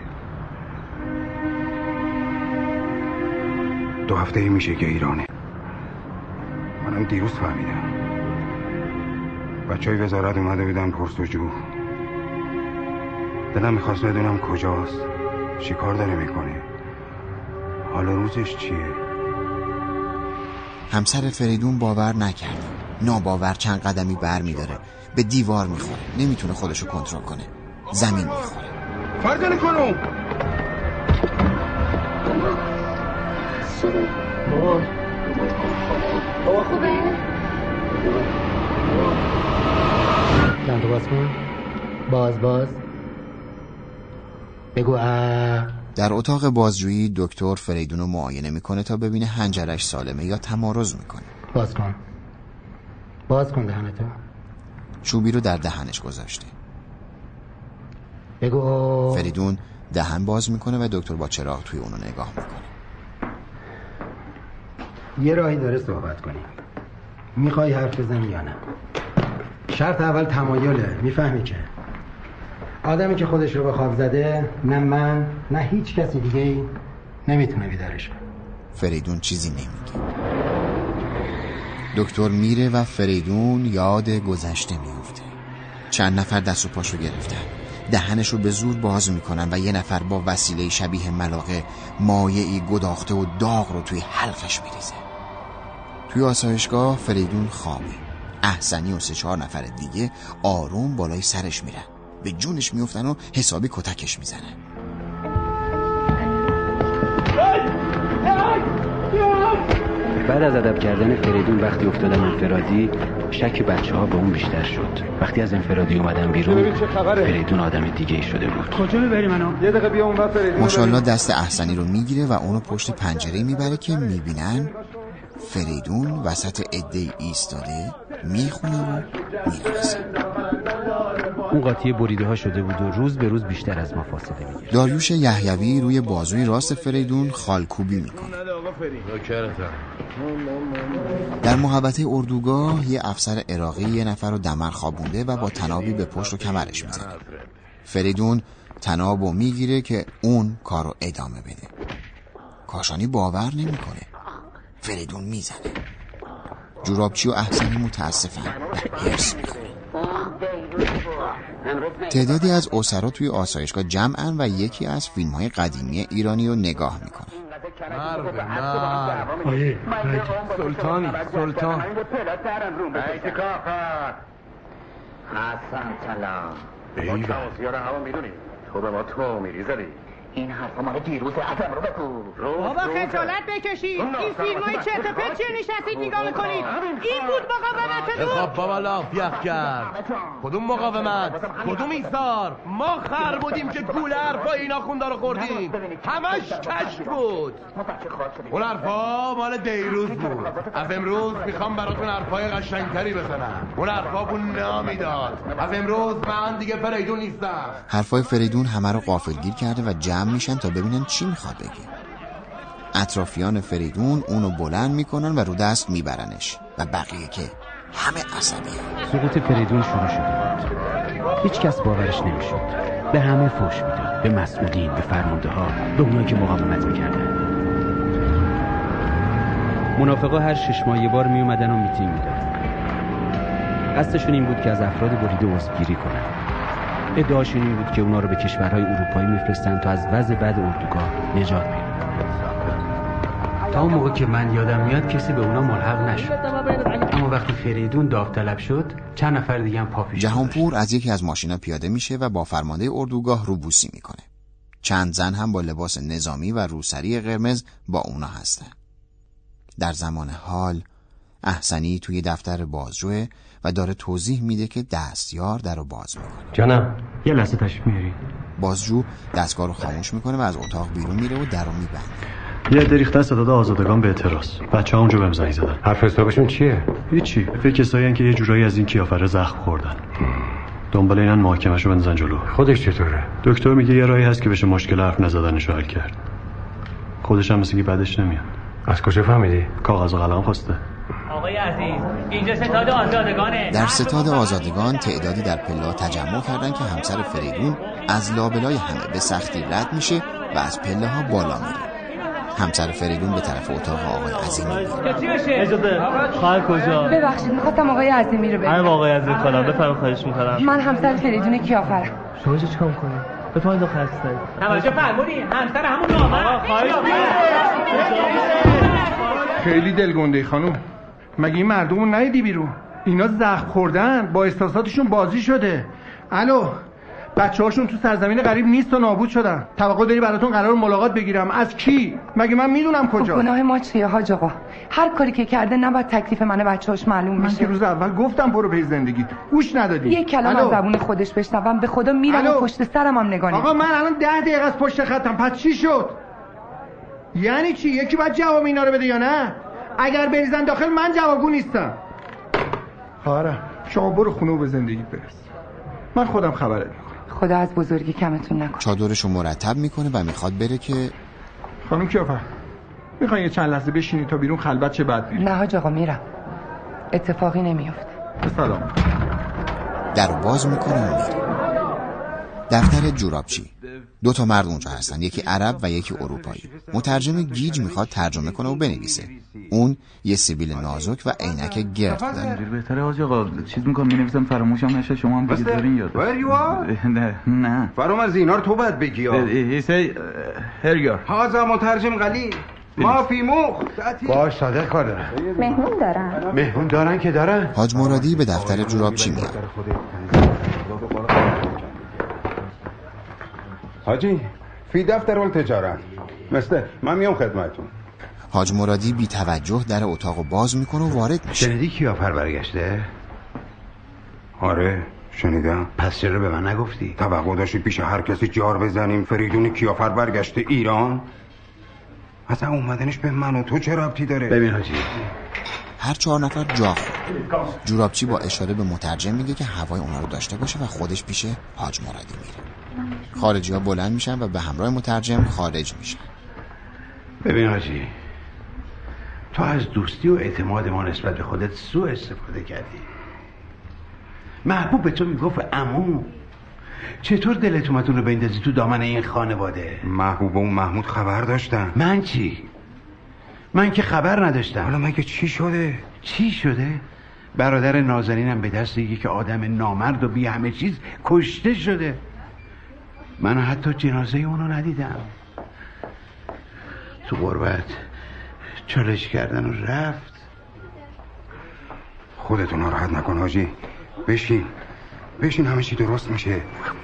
2 هفته میشه که ایرانه. منم دیروز فهمیدم. بچهای وزارت اومده بودن پرسجو. دلم میخواست بدونم کجاست، چی کار داره میکنه، حالا روزش چیه. همسر فریدون باور نکرد. ناباور چند قدمی بر میداره، به دیوار میخوره، نمیتونه خودشو کنترل کنه، زمین میخوره. فرزن کنم بابا خوبه؟ چند باز کن. باز بگو در اتاق بازجویی دکتر فریدون رو معاینه میکنه تا ببینه حنجرش سالمه یا تمارض میکنه. باز کن دهنتو. چوبی رو در دهنش گذاشته. بگو. فریدون دهن باز میکنه و دکتر با چراغ توی اونو نگاه میکنه. یه راهی داره صحبت کنی. میخوای حرف بزنی یا نه؟ شرط اول تمایله. میفهمی که آدمی که خودش رو به خواب زده، نه من نه هیچ کسی دیگه نمیتونه بیدارش کنه. فریدون چیزی نمیگه. دکتر میره و فریدون یاد گذشته میفته. چند نفر دست و پاشو گرفتن، دهنش رو به زور باز میکنن و یه نفر با وسیله شبیه ملاقه مایعی گداخته و داغ رو توی حلقش میریزه. توی آسایشگاه فریدون خوابه. احسنی و 3-4 نفر دیگه آروم بالای سرش میرن، به جونش میفتن و حسابی کتکش میزنن. بعد از ادب کردن فریدون وقتی افتادم انفرادی، شک بچه‌ها به اون بیشتر شد. وقتی از انفرادی اومدم بیرون، فریدون آدم دیگه ای شده بود. کجا میبری منو؟ یه دقیقه بیا اونور فریدون. ماشاءالله دست احسنی رو میگیره و اونو پشت پنجره میبره که میبینن فریدون وسط عده ایستاده میخونه و میرقصه. اون قاطی بریده ها شده بود و روز به روز بیشتر از ما فاصله میگیره. داریوش یحیوی روی بازوی راست فریدون خالکوبی میکنه. در محوطه اردوگاه یه افسر عراقی یه نفر رو دمر خوابونده و با تنابی به پشت و کمرش میزنه. فریدون تنابو میگیره که اون کارو ادامه بده. کاشانی باور نمیکنه. فریدون میزنه. جورابچی و احسنی متاسفن و هرس میخوره. تعدادی از اسرا توی آسایشگاه جمعن و یکی از فیلم‌های قدیمی ایرانی رو نگاه میکنن. سلطان حسن سلام. تو به ما تو میریزدی. این حرفا مال دیروزه، ازم رو بگو. بابا خجالت بکشید. این فیلمای چرت و پرت چیه نشستید نگاه میکنید؟ این بود مقاومتتون. خب بابا لاف یخ کرد. کدوم مقاومت؟ کدوم ایثار؟ ما خر بودیم که گول حرفا اینا خوندا رو خوردیم. همش کشف بود. اون حرفا مال دیروز بود. از امروز میخوام براتون حرفای قشنگتری بزنم. اون حرفا بون نامی داد. از امروز من دیگه فریدون نیستم. حرفای فریدون همه رو غافلگیر کرده و جمع میشن تا ببینن چی میخواد بگه. اطرافیان فریدون اونو بلند میکنن و رو دست میبرنش و بقیه که همه عصبی. سقوط فریدون شروع شده بود. هیچ کس باورش نمیشد. به همه فحش میداد، به مسئولین، به فرمانده ها، به اونایی که مقاومت میکردن. منافقا هر 6 ماه یه بار میومدن و میتینگ میدادن. قصدشون این بود که از افراد بریده عضوگیری کنن. ادعاشون این بود که اونا رو به کشورهای اروپایی میفرستن تا از وضع بد اردوگاه نجات پیدا کنن. تا اون موقع که من یادم میاد کسی به اونا ملحق نشد. اما وقتی فریدون داوطلب شد، چند نفر دیگه هم پا پیش جهانپور از یکی از ماشینا پیاده میشه و با فرمانده اردوگاه روبوسی میکنه. چند زن هم با لباس نظامی و روسری قرمز با اونا هستن. در زمان حال احسنی توی دفتر بازجوه و داره توضیح میده که دستیار درو باز میکنه. جانم یه لحظه تشریف میاری؟ بازجو دستگاه رو خاموش میکنه و از اتاق بیرون میره و درو میبنده. یه دریخته صداد آزادگان به اعتراض. بچه‌ها اونجا بهم زنگ زدن. حرف حسابشون چیه؟ هیچی. فکر کسایی که یه جورایی از این کیافره زخم خوردن. دنبال اینن محاکمه‌شو بندازن جلو. خودش چطوره؟ دکتر میگه یه راهی هست که بشه مشکل حرف نزدنشو حل کرد. خودش هم مثل که بعدش نمیاد. از کجا فهمیدی؟ کاغذ و قلم خواسته. آقای عزیز اینجا ستاد آزادگانه. در ستاد آزادگان تعدادی در پلا تجمع کردن که همسر فریدون از لابلای همه به سختی رد میشه و از پله ها بالا میره. همسر فریدون به طرف اتاق آقای عظیمی میره. اجازه خواهر کجا؟ ببخشید میخواستم آقای عظیمی رو ببینم. آقای عظیمی کنم بفرم خواهش میکنم. من همسر فریدون کیافرم. شما اینجا چیکار میکنید؟ بفرمایید داخل هستید. توجه فرمودین همسر همون نامه. خیلی دلگنده خانم. مگه این مردمو ندیدی بیرون؟ اینا زخم خوردن، با احساساتشون بازی شده. الو، بچه‌هاشون تو سرزمین غریب نیست و نابود شدن. توقع داری براتون قرار ملاقات بگیرم؟ از کی؟ مگه من میدونم کجا؟ گناه ما چیه حاج آقا؟ هر کاری که کرده نباید تکلیف من بچه‌هاش معلوم بشه. من که روز اول گفتم برو پی زندگی، گوش ندادی. یک کلمه از زبون خودش بشنوم به خدا میرم و پشت سرم هم نگاه آقا من الان 10 دقیقه از پشت خطم، پس چی شد؟ یعنی چی؟ یکی باید جواب اینا رو بده یا نه؟ اگر بریزن داخل من جوابگو نیستم. خواهرم شما برو خونه و به زندگی برس، من خودم خبرت میکنم. خدا از بزرگی کمتون نکنه. چادرشو مرتب میکنه و میخواد بره که خانم کیافر میخواین یه چند لحظه بشینی تا بیرون خلوت چه بعد بیرون؟ نه حاج آقا میرم، اتفاقی نمیفته. سلام. درو باز میکنه و میره. دفتر جورابچی. 2 مرد اونجا هستن، یکی عرب و یکی اروپایی. مترجم گیج میخواد ترجمه کنه و بنویسه. اون یه سیبیل نازک و عینک گرد داره. بهتره حاج آقا چیز میکنم مینویسم فراموشم نشه، شما هم بگذارین یاد. نه فرامرز اینا رو تو باید بگی. هرگر هازا مترجم قلی ما فی مخ. باش صادق کار دارن. مهمون دارن که دارن. حاج مرادی به دفتر جورابچی میاد. حاجی فی دفتر التجارت من میام خدمتتون. حاج مرادی بی توجه در اتاقو باز میکنه و وارد میشه. شنیدی کیافر برگشته؟ آره شنیدم. پس چرا به من نگفتی؟ توقع داشتی پیش هر کسی جار بزنیم فریدون کیافر برگشته ایران؟ اصلا اومدنش به من و تو چه ربطی داره؟ ببین حاجی، هر 4 نفر جا خورد. جورابچی با اشاره به مترجم میگه که هوای اونا رو داشته باشه و خودش پیش حاج مرادی میره. خارجی ها بلند میشن و به همراه مترجم خارج میشن. ببین حاجی، تو از دوستی و اعتماد ما نسبت به خودت سوء استفاده کردی. محبوب به تو میگفت عمو، چطور دلت اومد اون رو بندازی تو دامن این خانواده؟ محبوب و اون محمود خبر داشتن. من چی؟ من که خبر نداشتم. حالا مگه چی شده؟ چی شده؟ برادر نازنینم به دست یکی که آدم نامرد و بی همه چیز کشته شده. من حتی جنازه اونو ندیدم. تو غربت چالش کردن و رفت. خودتون ناراحت نکن حاجی، بشین همه چی درست میشه.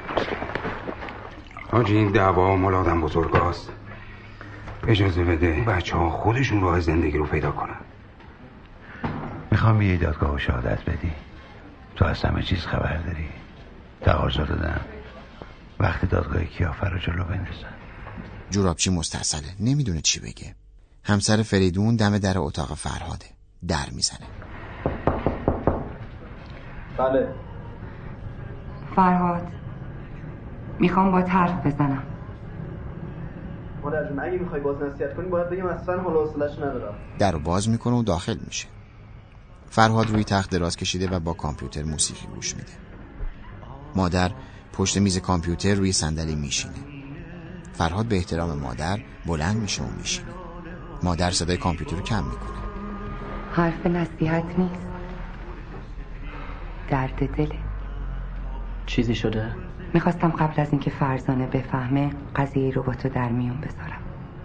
حاجی این دعوا مال آدم بزرگاست. اجازه بده بچه ها خودشون راه زندگی رو پیدا کنن. میخوام یه دادگاه و شهادت بدی. تو از همه چیز خبر داری. تقاضا دادم وقتی دادگاه کیافر رو جلو بندازن. جورابچی مستصله، نمیدونه چی بگه. همسر فریدون دم در اتاق فرهاده، در میزنه. بله. فرهاد، میخوام با حرف بزنم. مادر اگه میخوای باز نصیحت کنی باید بگم اصلا حال و حوصله‌اش ندارم. درو باز میکنه و داخل میشه. فرهاد روی تخت دراز کشیده و با کامپیوتر موسیقی گوش میده. مادر پشت میز کامپیوتر روی صندلی میشینه. فرهاد به احترام مادر بلند میشه و میشینه. مادر صدای کامپیوتر رو کم میکنه. حرف نصیحت نیست، درد دله. چیزی شده؟ میخواستم قبل از اینکه فرزانه بفهمه قضیه رو با تو در میون بذارم.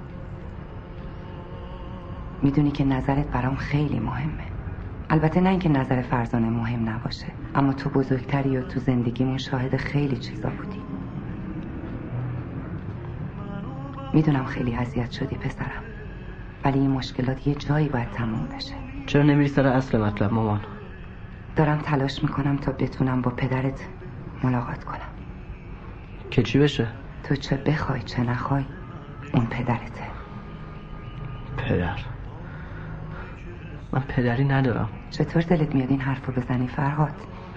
میدونی که نظرت برام خیلی مهمه. البته نه اینکه نظر فرزانه مهم نباشه، اما تو بزرگتری و تو زندگیمون شاهد خیلی چیزا بودی. میدونم خیلی اذیت شدی پسرم، ولی این مشکلات یه جایی باید تموم بشه. چرا نمیری سر اصل مطلب مامان؟ دارم تلاش میکنم تا بتونم با پدرت ملاقات کنم. که چی بشه؟ تو چه بخوای چه نخوای اون پدرته. پدر؟ من پدری ندارم. چطور دلت میاد این حرفو بزنی فرهاد؟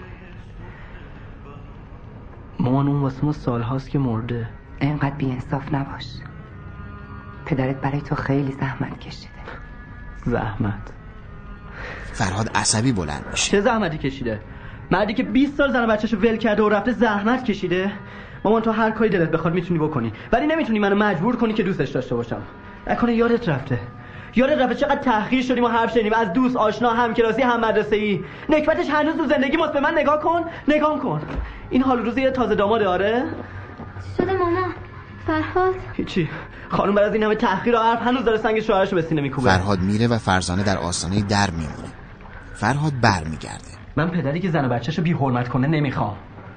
مامان اون واسه ما سالهاست که مرده. اینقدر بی‌انصاف نباش. پدرت برای تو خیلی زحمت کشیده. زحمت. فرهاد عصبی بلند میشه. چه زحمتی کشیده؟ مردی که 20 سال زن و بچه‌شو ول کرده و رفته زحمت کشیده؟ مامان تو هر کاری دلت بخواد میتونی بکنی، ولی نمیتونی منو مجبور کنی که دوستش داشته باشم. نکنه یادت رفته چقدر تحقیر شدیم و حرف شدیم از دوست، آشنا، همکلاسی، هم مدرسه‌ای. نکبتش هنوز تو زندگی ماست. به من نگاه کن. این حال روزه یه تازه داماده. آره شده ماما؟ فرهاد هیچی. خانم بعد از این همه تحقیر و حرف هنوز داره سنگ شوهرشو به سینه میکوبه. فرهاد میره و فرزانه در آستانه در میمونه. فرهاد برمیگرده. من پدری که زن و بچه‌شو بی حرمت کنه نمیخوام.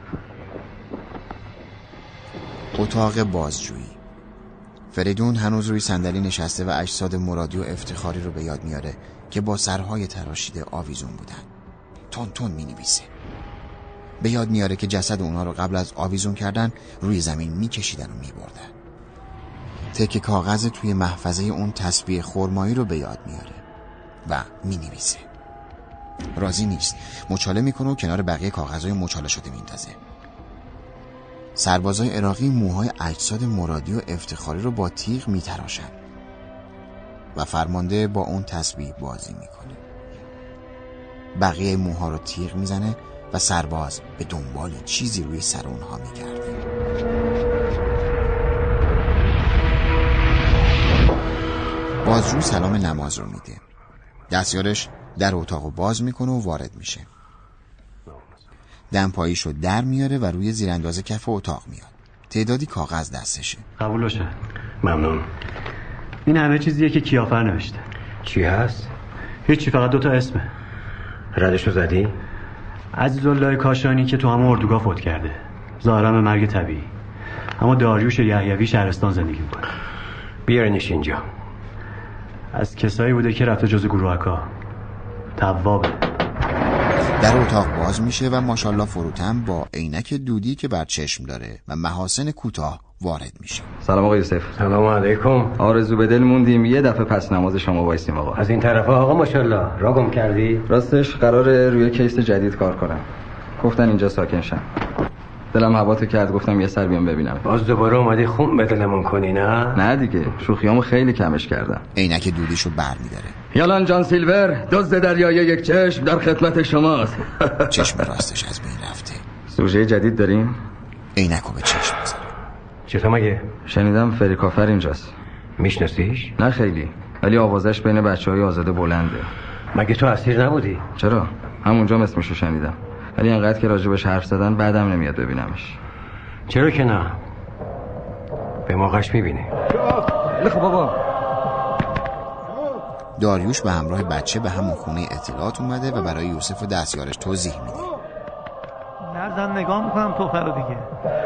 اتاق بازجویی. فریدون هنوز روی صندلی نشسته و اجساد مرادی و افتخاری رو به یاد میاره که با سرهای تراشیده آویزون بودن. تون مینویسه. به یاد میاره که جسد اونا رو قبل از آویزون کردن روی زمین میکشیدن و میبردن. تکه کاغذ توی محفظه اون تسبیح خرمایی رو به یاد میاره و مینویسه. راضی نیست. مچاله میکنه و کنار بقیه کاغذهای مچاله شده میندازه. سربازای عراقی موهای اجساد مرادی و افتخاری رو با تیغ میتراشن و فرمانده با اون تسبیح بازی میکنه. بقیه موها رو تیغ میزنه و سرباز به دنبال چیزی روی سر اونها میگرده. بازجو سلام نماز رو میده. دستیارش در اتاقو باز میکنه و وارد میشه. دمپاییشو در میاره و روی زیرانداز کف اتاق میاد. تعدادی کاغذ دستشه. قبول باشه. ممنون. این همه چیزیه که کیافر نوشته. چی هست؟ هیچی، فقط 2 اسمه. ردشو زدی؟ عزیزالله کاشانی که تو همه اردوگاه فوت کرده، ظاهرا به مرگ طبیعی. اما داریوش یحیوی شهرستان زندگی میکنه. بیارینش اینجا. از کسایی بوده که رفته جز گروهکا. توابه. در اتاق باز میشه و ماشاءالله فروتن با عینک دودی که بر چشم داره و محاسن کوتاه وارد میشه. سلام آقای یوسف. سلام علیکم. آرزو به دل موندیم یه دفعه پس نماز شما وایسیم آقا. از این طرفه آقا ماشاءالله. را گم کردی؟ راستش قراره روی کیس جدید کار کنم. گفتن اینجا ساکن شم. دلم هواتو کرد گفتم یه سر بیام ببینم. باز دوباره اومدی خون به دلمون کنی نه دیگه، شوخیامو خیلی کمش کردم. عینک دودیشو برمی‌داره. یالان جان سیلور، دزد دریای یک چشم در خدمت شماست. چشم راستش از بین رفته. سوژه جدید داریم؟ عینکو به چشم بزنه. چطور مگه؟ شنیدم فریکافر اینجاست. میشناسیش؟ نه خیلی، ولی آوازش بین بچهای آزاده بلنده. مگه تو اسیر نبودی؟ چرا؟ همونجا اسمشو شنیدم. ولی انقدر که راجبش حرف زدن بعدم نمیاد ببینمش. چرا که نه؟ به موقعش میبینی. خب بابا. داریوش به همراه بچه به همون خونه اطلاعات اومده و برای یوسف و دستیارش توضیح میده. نرزن نگاه میکنم توفه رو دیگه.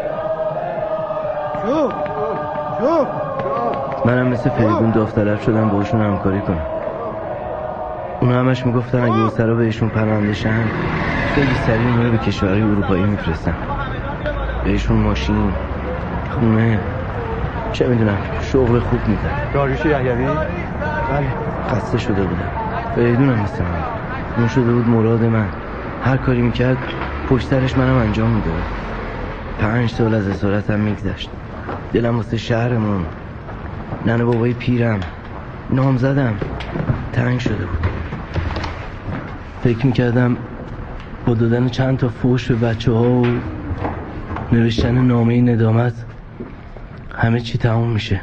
شو منم مثل فریدون داوطلب شدم باشون همکاری کنم. اونا همش میگفتن اگه اون سرا بهشون پناهنده شن خیلی سریع اونا به کشورهای اروپایی میفرستن، بهشون ماشین، خونه، چه میدونم شغل خوب میدن. داریوش یحیوی؟ بله خسته شده بودم. فریدونم مثل من اون شده بود مراد من. هر کاری میکرد پشت سرش منم انجام میداد. 5 سال از اسارتم میگذشت. دلم واسه شهرمون، ننه بابای پیرم، نامزدم تنگ شده بود. فکر میکردم با دادن چند تا فوش به بچه ها و نوشتن نامه ندامت همه چی تموم میشه.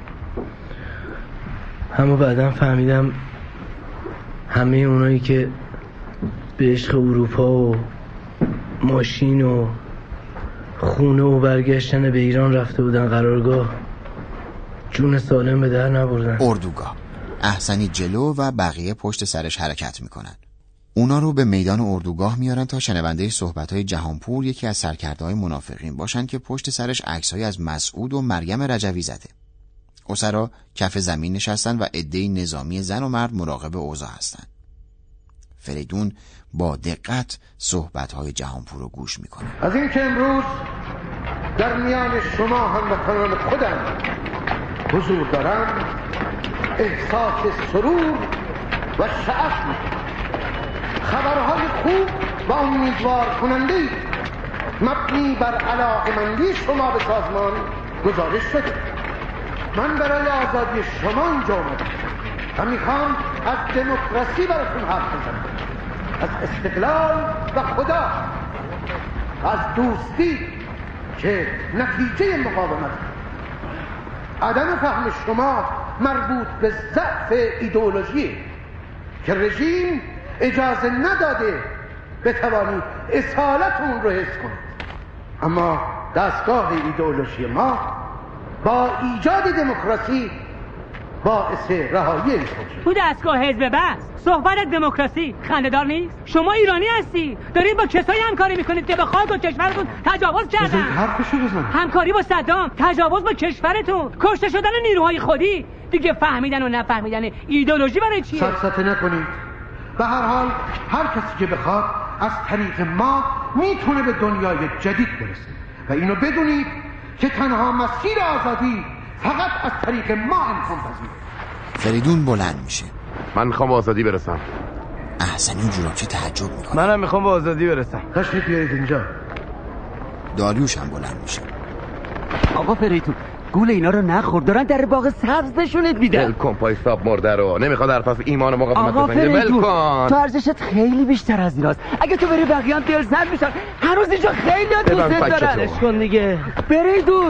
اما بعدم فهمیدم همه اونایی که به عشق اروپا و ماشین و خونه و برگشتن به ایران رفته بودن قرارگاه، جون سالم به در نبردن. اردوگاه. احسنی جلو و بقیه پشت سرش حرکت میکنن. اونا رو به میدان اردوگاه میارن تا شنونده صحبت‌های جهانپور، یکی از سرکرده‌های منافقین باشن که پشت سرش عکس‌های از مسعود و مریم رجوی زده. اسرا کف زمین نشستن و عده‌ای نظامی زن و مرد مراقب اوضاع هستن. فریدون با دقت صحبت‌های جهانپور رو گوش میکنه. از این که امروز در میان شما هموطنان خودم حضور دارم، احساس سرور و شعف میکنم. خبرهای خوب و امیدوار کننده مبنی بر علاقه‌مندی شما به سازمان گزارش شده. من برای آزادی شما اینجا آمدم و میخوام از دموکراسی براتون حرف بزنم، از استقلال و خدا، از دوستی که نتیجه مقاومت. عدم فهم شما مربوط به ضعف ایدئولوژی که رژیم اجازه نداده بتوانید اصالتون رو حس کنید. اما دستگاه ایدئولوژی ما با ایجاد دموکراسی باعث رهایی این شد. تو دستگاه حزب بس صحبت دموکراسی خنده‌دار نیست؟ شما ایرانی هستی، دارید با کسایی همکاری میکنید که به خاک و کشورتون تجاوز کردن. حرفشو بزن. همکاری با صدام، تجاوز با کشورتون، کشته شدن نیروهای خودی. دیگه فهمیدن و نفهمیدن ایدئولوژی برای چیه؟ سفسطه نکنید. به هر حال هر کسی که بخواد از طریق ما میتونه به دنیای جدید برسه و اینو بدونید که تنها مسیر آزادی فقط از طریق ما امکان پذیره. فریدون بلند میشه. من میخوام به آزادی برسم. احسنی و جورابچی تعجب میکنه. منم میخوام به آزادی برسم. تشریف بیارید اینجا. داریوش هم بلند میشه. آقا فریدون گول اینا رو نخور، دارن در باغ سبز نشونت میدن. ولکن پایستاب مرده رو، نمیخواد حرف از ایمان و مقاومت بزنه. ولکن. تو ارزشت خیلی بیشتر از ایناست. اگه تو بری بقیه هم دلزد میشن. هنوز اینجا خیلی ها دوست دارن. اشکن دیگه. فریدون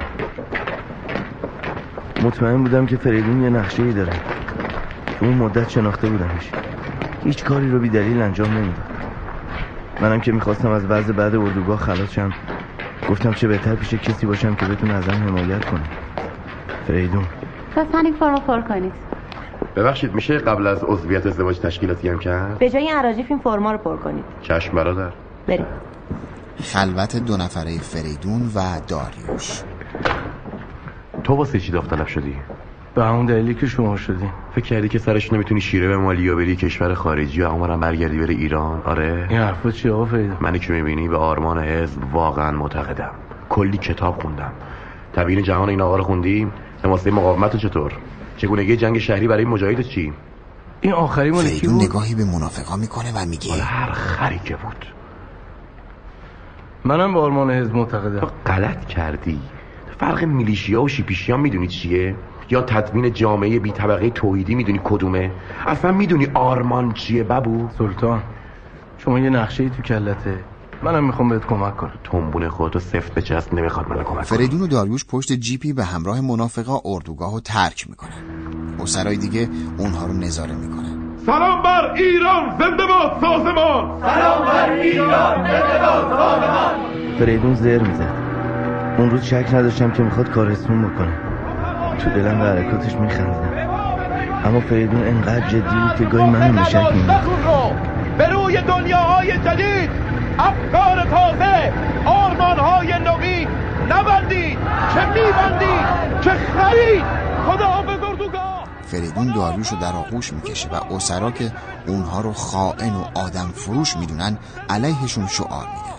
مطمئن بودم که فریدون یه نقشه‌ای داره. تو اون مدت شناخته بودمش. هیچ کاری رو بی دلیل انجام نمیداد. منم که میخواستم از وضع بعد اردوگاه خلاص شم، گفتم چه بهتر پیش کسی باشم که بتونه ازم حمایت کنه. فریدون. پس همین فرمو پر کنید. ببخشید میشه قبل از عضویت ازدواج تشکیلاتی هم کرد؟ به جای اراجیف این فرما رو پر کنید. چشم برادر. بریم. خلوت دو نفره فریدون و داریوش. تو واسه چی داوطلب شدی؟ به همون دلیلی که شما شدی. فکر کردی که سرش نمیتونی شیره به مالی یا بری کشور خارجی و عمرم برگردی بری ایران؟ آره؟ این حرفا چیه آقا فریدون؟ منی که میبینی به آرمان حزب واقعا معتقدم. کلی کتاب خوندم. تبیین جهان این آقا رو خوندی؟ حماسه مقاومت چطور؟ چگونگی جنگ شهری برای مجاهد چی؟ این آخری مال کی فریدون بود؟ نگاهی به منافقا میکنه و میگه هر خری که بود. منم به آرمان حزب معتقدم. تو غلط کردی. فرق میلیشیا و شیپیشیا میدونی چیه؟ یا تدوین جامعه بی طبقه توحیدی میدونی کدومه؟ اصلا میدونی آرمان چیه بابو؟ سلطان شما یه نقشه‌ای تو کلته، منم میخوام بهت کمک کنم. تنبون خودتو سفت بچسب، نمیخواد منو کمک کنه. فریدون و داریوش پشت جیپی به همراه منافقا اردوگاهو ترک میکنن. اسرای دیگه اونها رو نظاره میکنن. سلام بر ایران، زنده باد سازمان. سلام بر ایران، زنده باد سازمان. فریدون زر میزد. اون روز شک نداشتم که میخواد کارستون بکنه. تو دلم به حرکاتش میخندیدم. اما فریدون انقدر جدی بود که گاهی منو به شک می‌انداخت. به روی دنیاهای جدید، افکار تازه، آرمانهای نوین نبندید که میبندید که خرید. خداحافظ اردوگاه. فریدون داریوش رو در آغوش میکشه و اسرا که اونها رو خائن و آدم فروش میدونن علیهشون شعار میدن.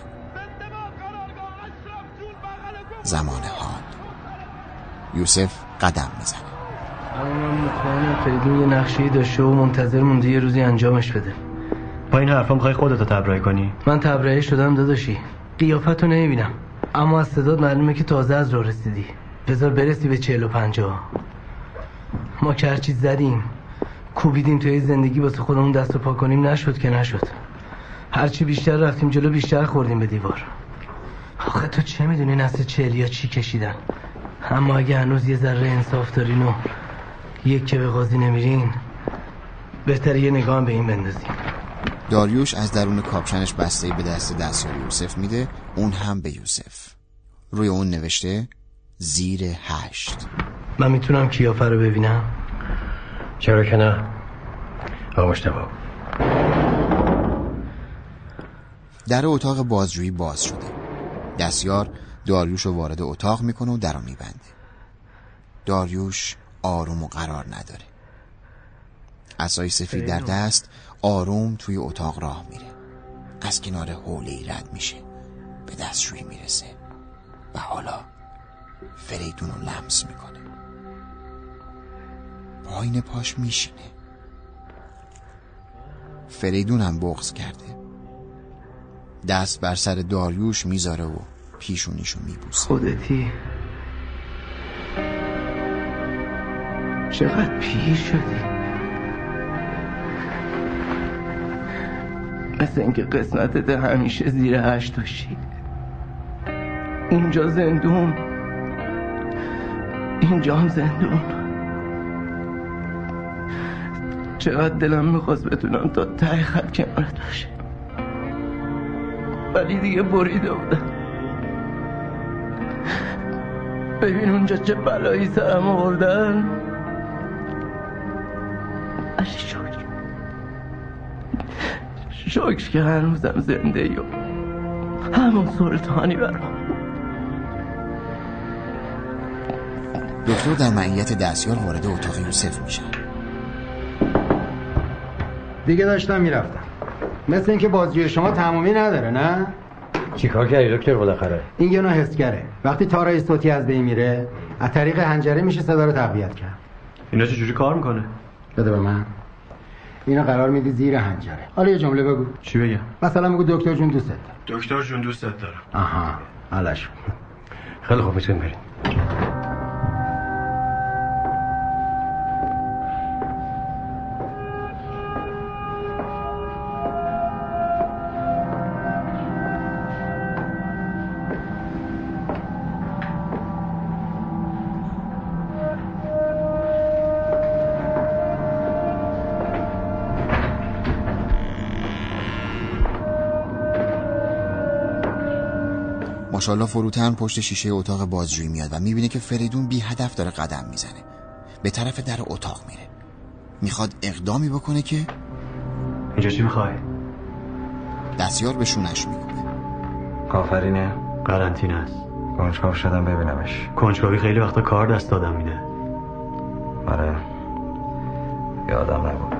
زمان حال. یوسف قدم میزنه. اما من مطمئنم فریدون یه نقشه‌ای داشته و منتظر مونده یه روزی انجامش بده. با این حرفا میخوای خودتو تبرئه کنی؟ من تبرئه شدم داداشی. قیافتو نمیبینم، اما از صدات معلومه که تازه از راه رسیدی. بذار برسی به 40 و 50. ما که هرچی زدیم کوبیدیم توی زندگی واسه خودمون دست و پا کنیم، نشد که نشد. هرچی بیشتر رفتیم جلو بیشتر خوردیم به دیوار. آخه تو چه میدونی نسل 40 چی کشیدن؟ اما اگه هنوز یه ذره انصاف دارین و یک که به قاضی نمیرین، بهتره یه نگاه به این بندازیم. داریوش از درون کاپشنش بسته‌ای به دست دستیار یوسف میده، اون هم به یوسف. روی اون نوشته زیر 8. من میتونم کیافه رو ببینم؟ چرا که نه؟ آقا مشتبه. در اتاق بازجویی باز شده. دستیار داریوش رو وارد اتاق میکنه و در رو میبنده. داریوش آروم و قرار نداره. عصای سفید در دست آروم توی اتاق راه میره. از کنار حوله‌ای رد میشه، به دستشویی میرسه و حالا فریدون رو لمس میکنه. پایین پاش میشینه. فریدون هم بغض کرده. دست بر سر داریوش میذاره و پیشونیشو میبوسه. خودتی چقدر پیر شدی. مثل اینکه قسمتت همیشه زیر 8 باشی. اونجا زندون، اینجا هم زندون. چقدر دلم میخواست بتونم تا ته خط کنارت باشه، ولی دیگه بریده بودم. ببین اونجا چه بلایی سرم آوردن. علی شکر که هنوزم زنده ای و همون سلطانی برام. دکتر در معیت دستیار وارد اتاق یوسف میشن. دیگه داشتم میرفتم. مثل اینکه بازجویی شما تمامی نداره، نه؟ چیکار کردی دکتر بالاخره؟ این یه نوع حسگره. وقتی تارای صوتی از بین میره، از طریق حنجره میشه صدا رو تقویت کرد. اینا چجوری کار میکنه؟ بده به من. اینا قرار میدی زیر حنجره. حالا یه جمله بگو. چی بگم؟ مثلا بگو دکتر جون دوست دارم. دکتر جون دوست دارم. آها، حالش. خیلی خوب، میتونیم بریم. ماشاءالله فروتن پشت شیشه اتاق بازجویی میاد و میبینه که فریدون بی هدف داره قدم میزنه. به طرف در اتاق میره. میخواد اقدامی بکنه که اینجا چی میخوای؟ دستیار به شونش میکنه. کافرینه؟ قرنطینه است. کنجکاو شدم ببینمش. کنجکاوی خیلی وقتا کار دست دادم میده. آره، یادم نبود.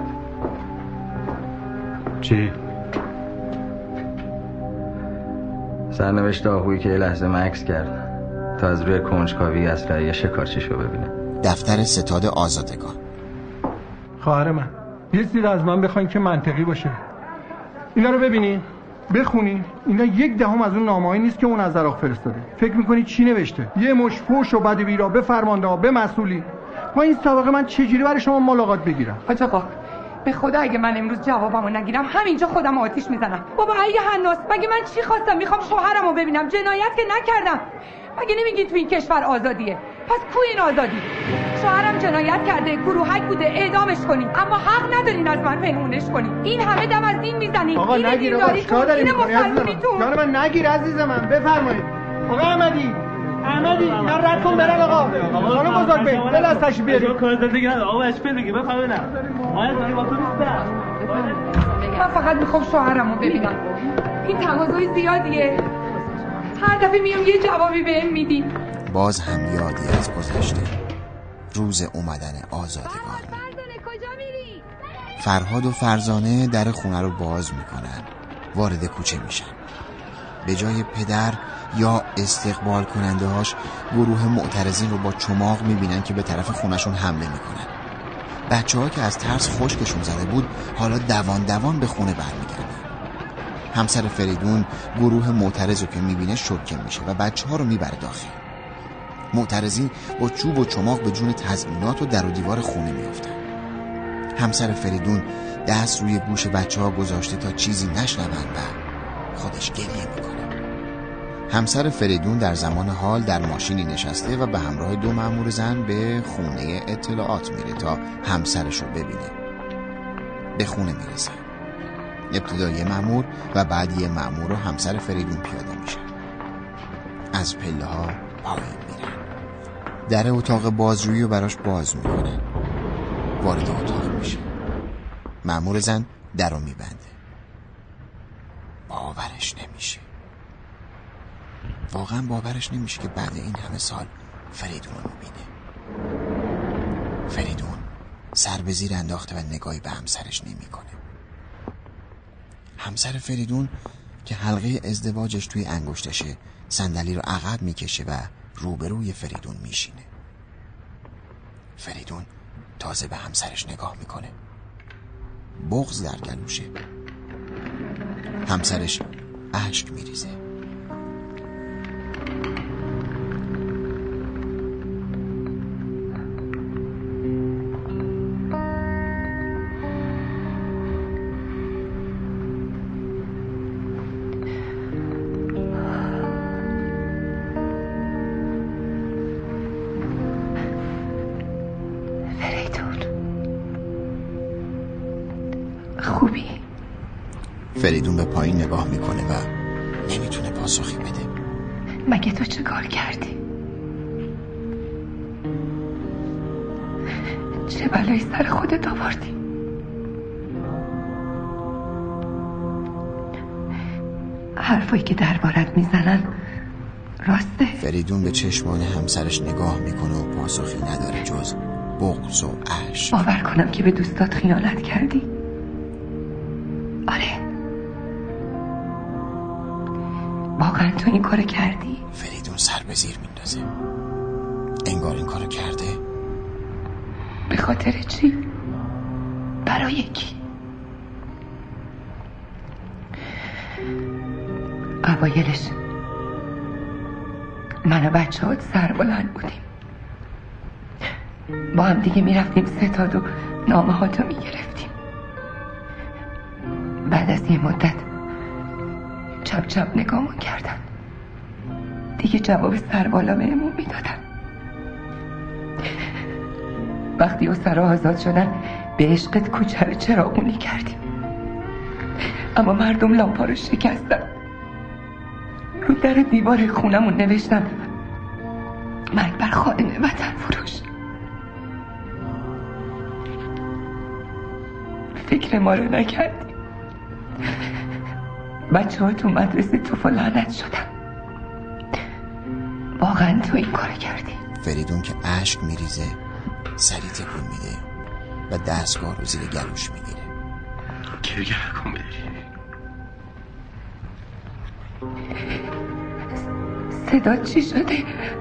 چی؟ سرنوشت آهویی که یه لحظه مکس کرد تا از روی کنجکاوی اسلحه شکارچیشو ببینه. دفتر ستاد آزادگان. خواهر من، یه چیزی از من بخواین که منطقی باشه. اینا رو ببینین، بخونین. اینا 1/10 از اون نامه‌ای نیست که اون از عراق فرستاده. فکر می‌کنی چی نوشته؟ یه مش فحش و بد و بیرا به فرمانده، به مسئولی. با این سابقه من چجوری برای شما ملاقات بگیرم؟ حاج آقا، به خدا اگه من امروز جوابمو نگیرم همینجا خودم آتیش میزنم. بابا اگه حناس، مگه من چی خواستم؟ میخوام شوهرمو ببینم. جنایت که نکردم. مگه نمیگید تو این کشور آزادیه؟ پس کو این آزادی؟ شوهرم جنایت کرده، گروهک بوده، اعدامش کنین. اما حق ندارین از من پنهونش کنین. این همه دم از دین میزنین. آقا نگیر، آقا چیکار داری میکنی عزیزم؟ جان من نگیر عزیز من، بفرمایید. آقا احمدی اینا رد کن برن. آقا خانم بزرگ بی بل از تشریف بیارید. کار دیگه نداره. آقا اش بگی بفهمونم. ما از با تو نیستم. من فقط میخوام شوهرمو ببینم. این تقاضای زیادیه. هر دفعه میام یه جوابی بهم میدی. باز هم یادی از گذشته. روز اومدن آزادگان. فرهاد و فرزانه در خونه رو باز میکنن. وارد کوچه میشن. به جای پدر یا استقبال کننده هاش، گروه معترضین رو با چماق میبینن که به طرف خونشون حمله میکنن. بچه ها که از ترس خشکشون زده بود حالا دوان به خونه برمیگردن. همسر فریدون گروه معترض رو که میبینه شوکه میشه و بچه ها رو میبره داخل. معترضین با چوب و چماق به جون تزئینات و در و دیوار خونه میافتن. همسر فریدون دست روی گوش بچه ها گذاشته تا چیزی نشنون و خودش گریه میکنه. همسر فریدون در زمان حال در ماشینی نشسته و به همراه 2 مأمور زن به خونه اطلاعات میره تا همسرش رو ببینه. به خونه میرسه. ابتدا یه مأمور و بعد یه مأمور و همسر فریدون پیاده میشه. از پله ها پایین میرن. در اتاق بازجویی رو براش باز میکنن. وارد اتاق میشه. مأمور زن در رو میبنده. باورش نمیشه. واقعا باورش نمیشه که بعد این همه سال فریدون رو میبینه. فریدون سر به زیر انداخته و نگاهی به همسرش نمیکنه. همسر فریدون که حلقه ازدواجش توی انگشتشه صندلی رو عقب میکشه و روبروی فریدون میشینه. فریدون تازه به همسرش نگاه میکنه. بغض در گلوشه. همسرش اشک میریزه. خوبی؟ فریدون به پایین نگاه میکنه و نمیتونه پاسخی بده. مگه تو چه کار کردی؟ چه بلایی سر خودت آوردی؟ حرفایی که دربارت میزنن راسته؟ فریدون به چشمان همسرش نگاه میکنه و پاسخی نداره جز بغض و اشک. باور کنم که به دوستات خیانت کردی؟ آره، واقعا تو این کار کردی؟ فریدون سر به زیر میندازه. انگار این کارو کرده. به خاطر چی؟ برای کی؟ اوایلش من و بچه‌هات سربلند بودیم، با هم دیگه میرفتیم ستاد و نامه هاتو میگرفتیم. بعد از یه مدت چپ چپ نگامون کردن، دیگه جواب سربالا بهمون میدادن. وقتی اسرا آزاد شدن به عشقت کوچه چراغونی کردیم، اما مردم لامپا رو شکستن. رو در دیوار خونمون نوشتن مرگ بر خائن وطن فروش. فکر ما رو نکردی. بچه ها تو مدرسه تو لعنت شدن. واقعا تو این کار کردی؟ فریدون که اشک میریزه سری تکون میده و دستگاه رو زیر گلوش میگیره. گریه نکن بری. صدا چی شده؟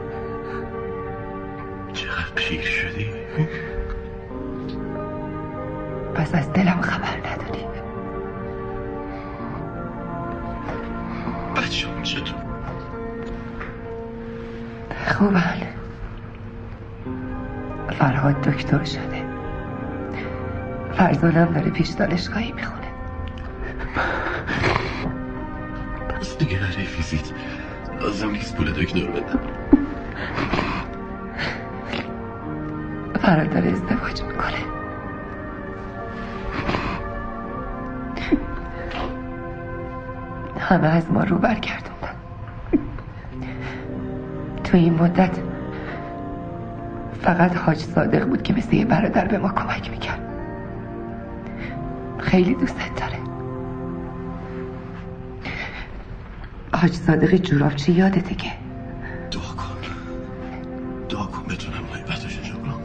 چقدر پیر شدی؟ پس از دلم خبر نداری. بچه هم چطور؟ خوبن. فرهاد دکتر شده، فرزانم داره پیش دانشگاهی میخونه. پس دیگه نریفیزید، لازم نیست پول دکتر بدم. فرهاد داره ازدواج میکنه. همه از ما رو برگردوندن. تو این مدت فقط حاج صادق بود که مثل یه برادر به ما کمک میکرد. خیلی دوستت داره. حاج صادقی جورابچی یادته که دعا کن بتونم غیبتش جبران.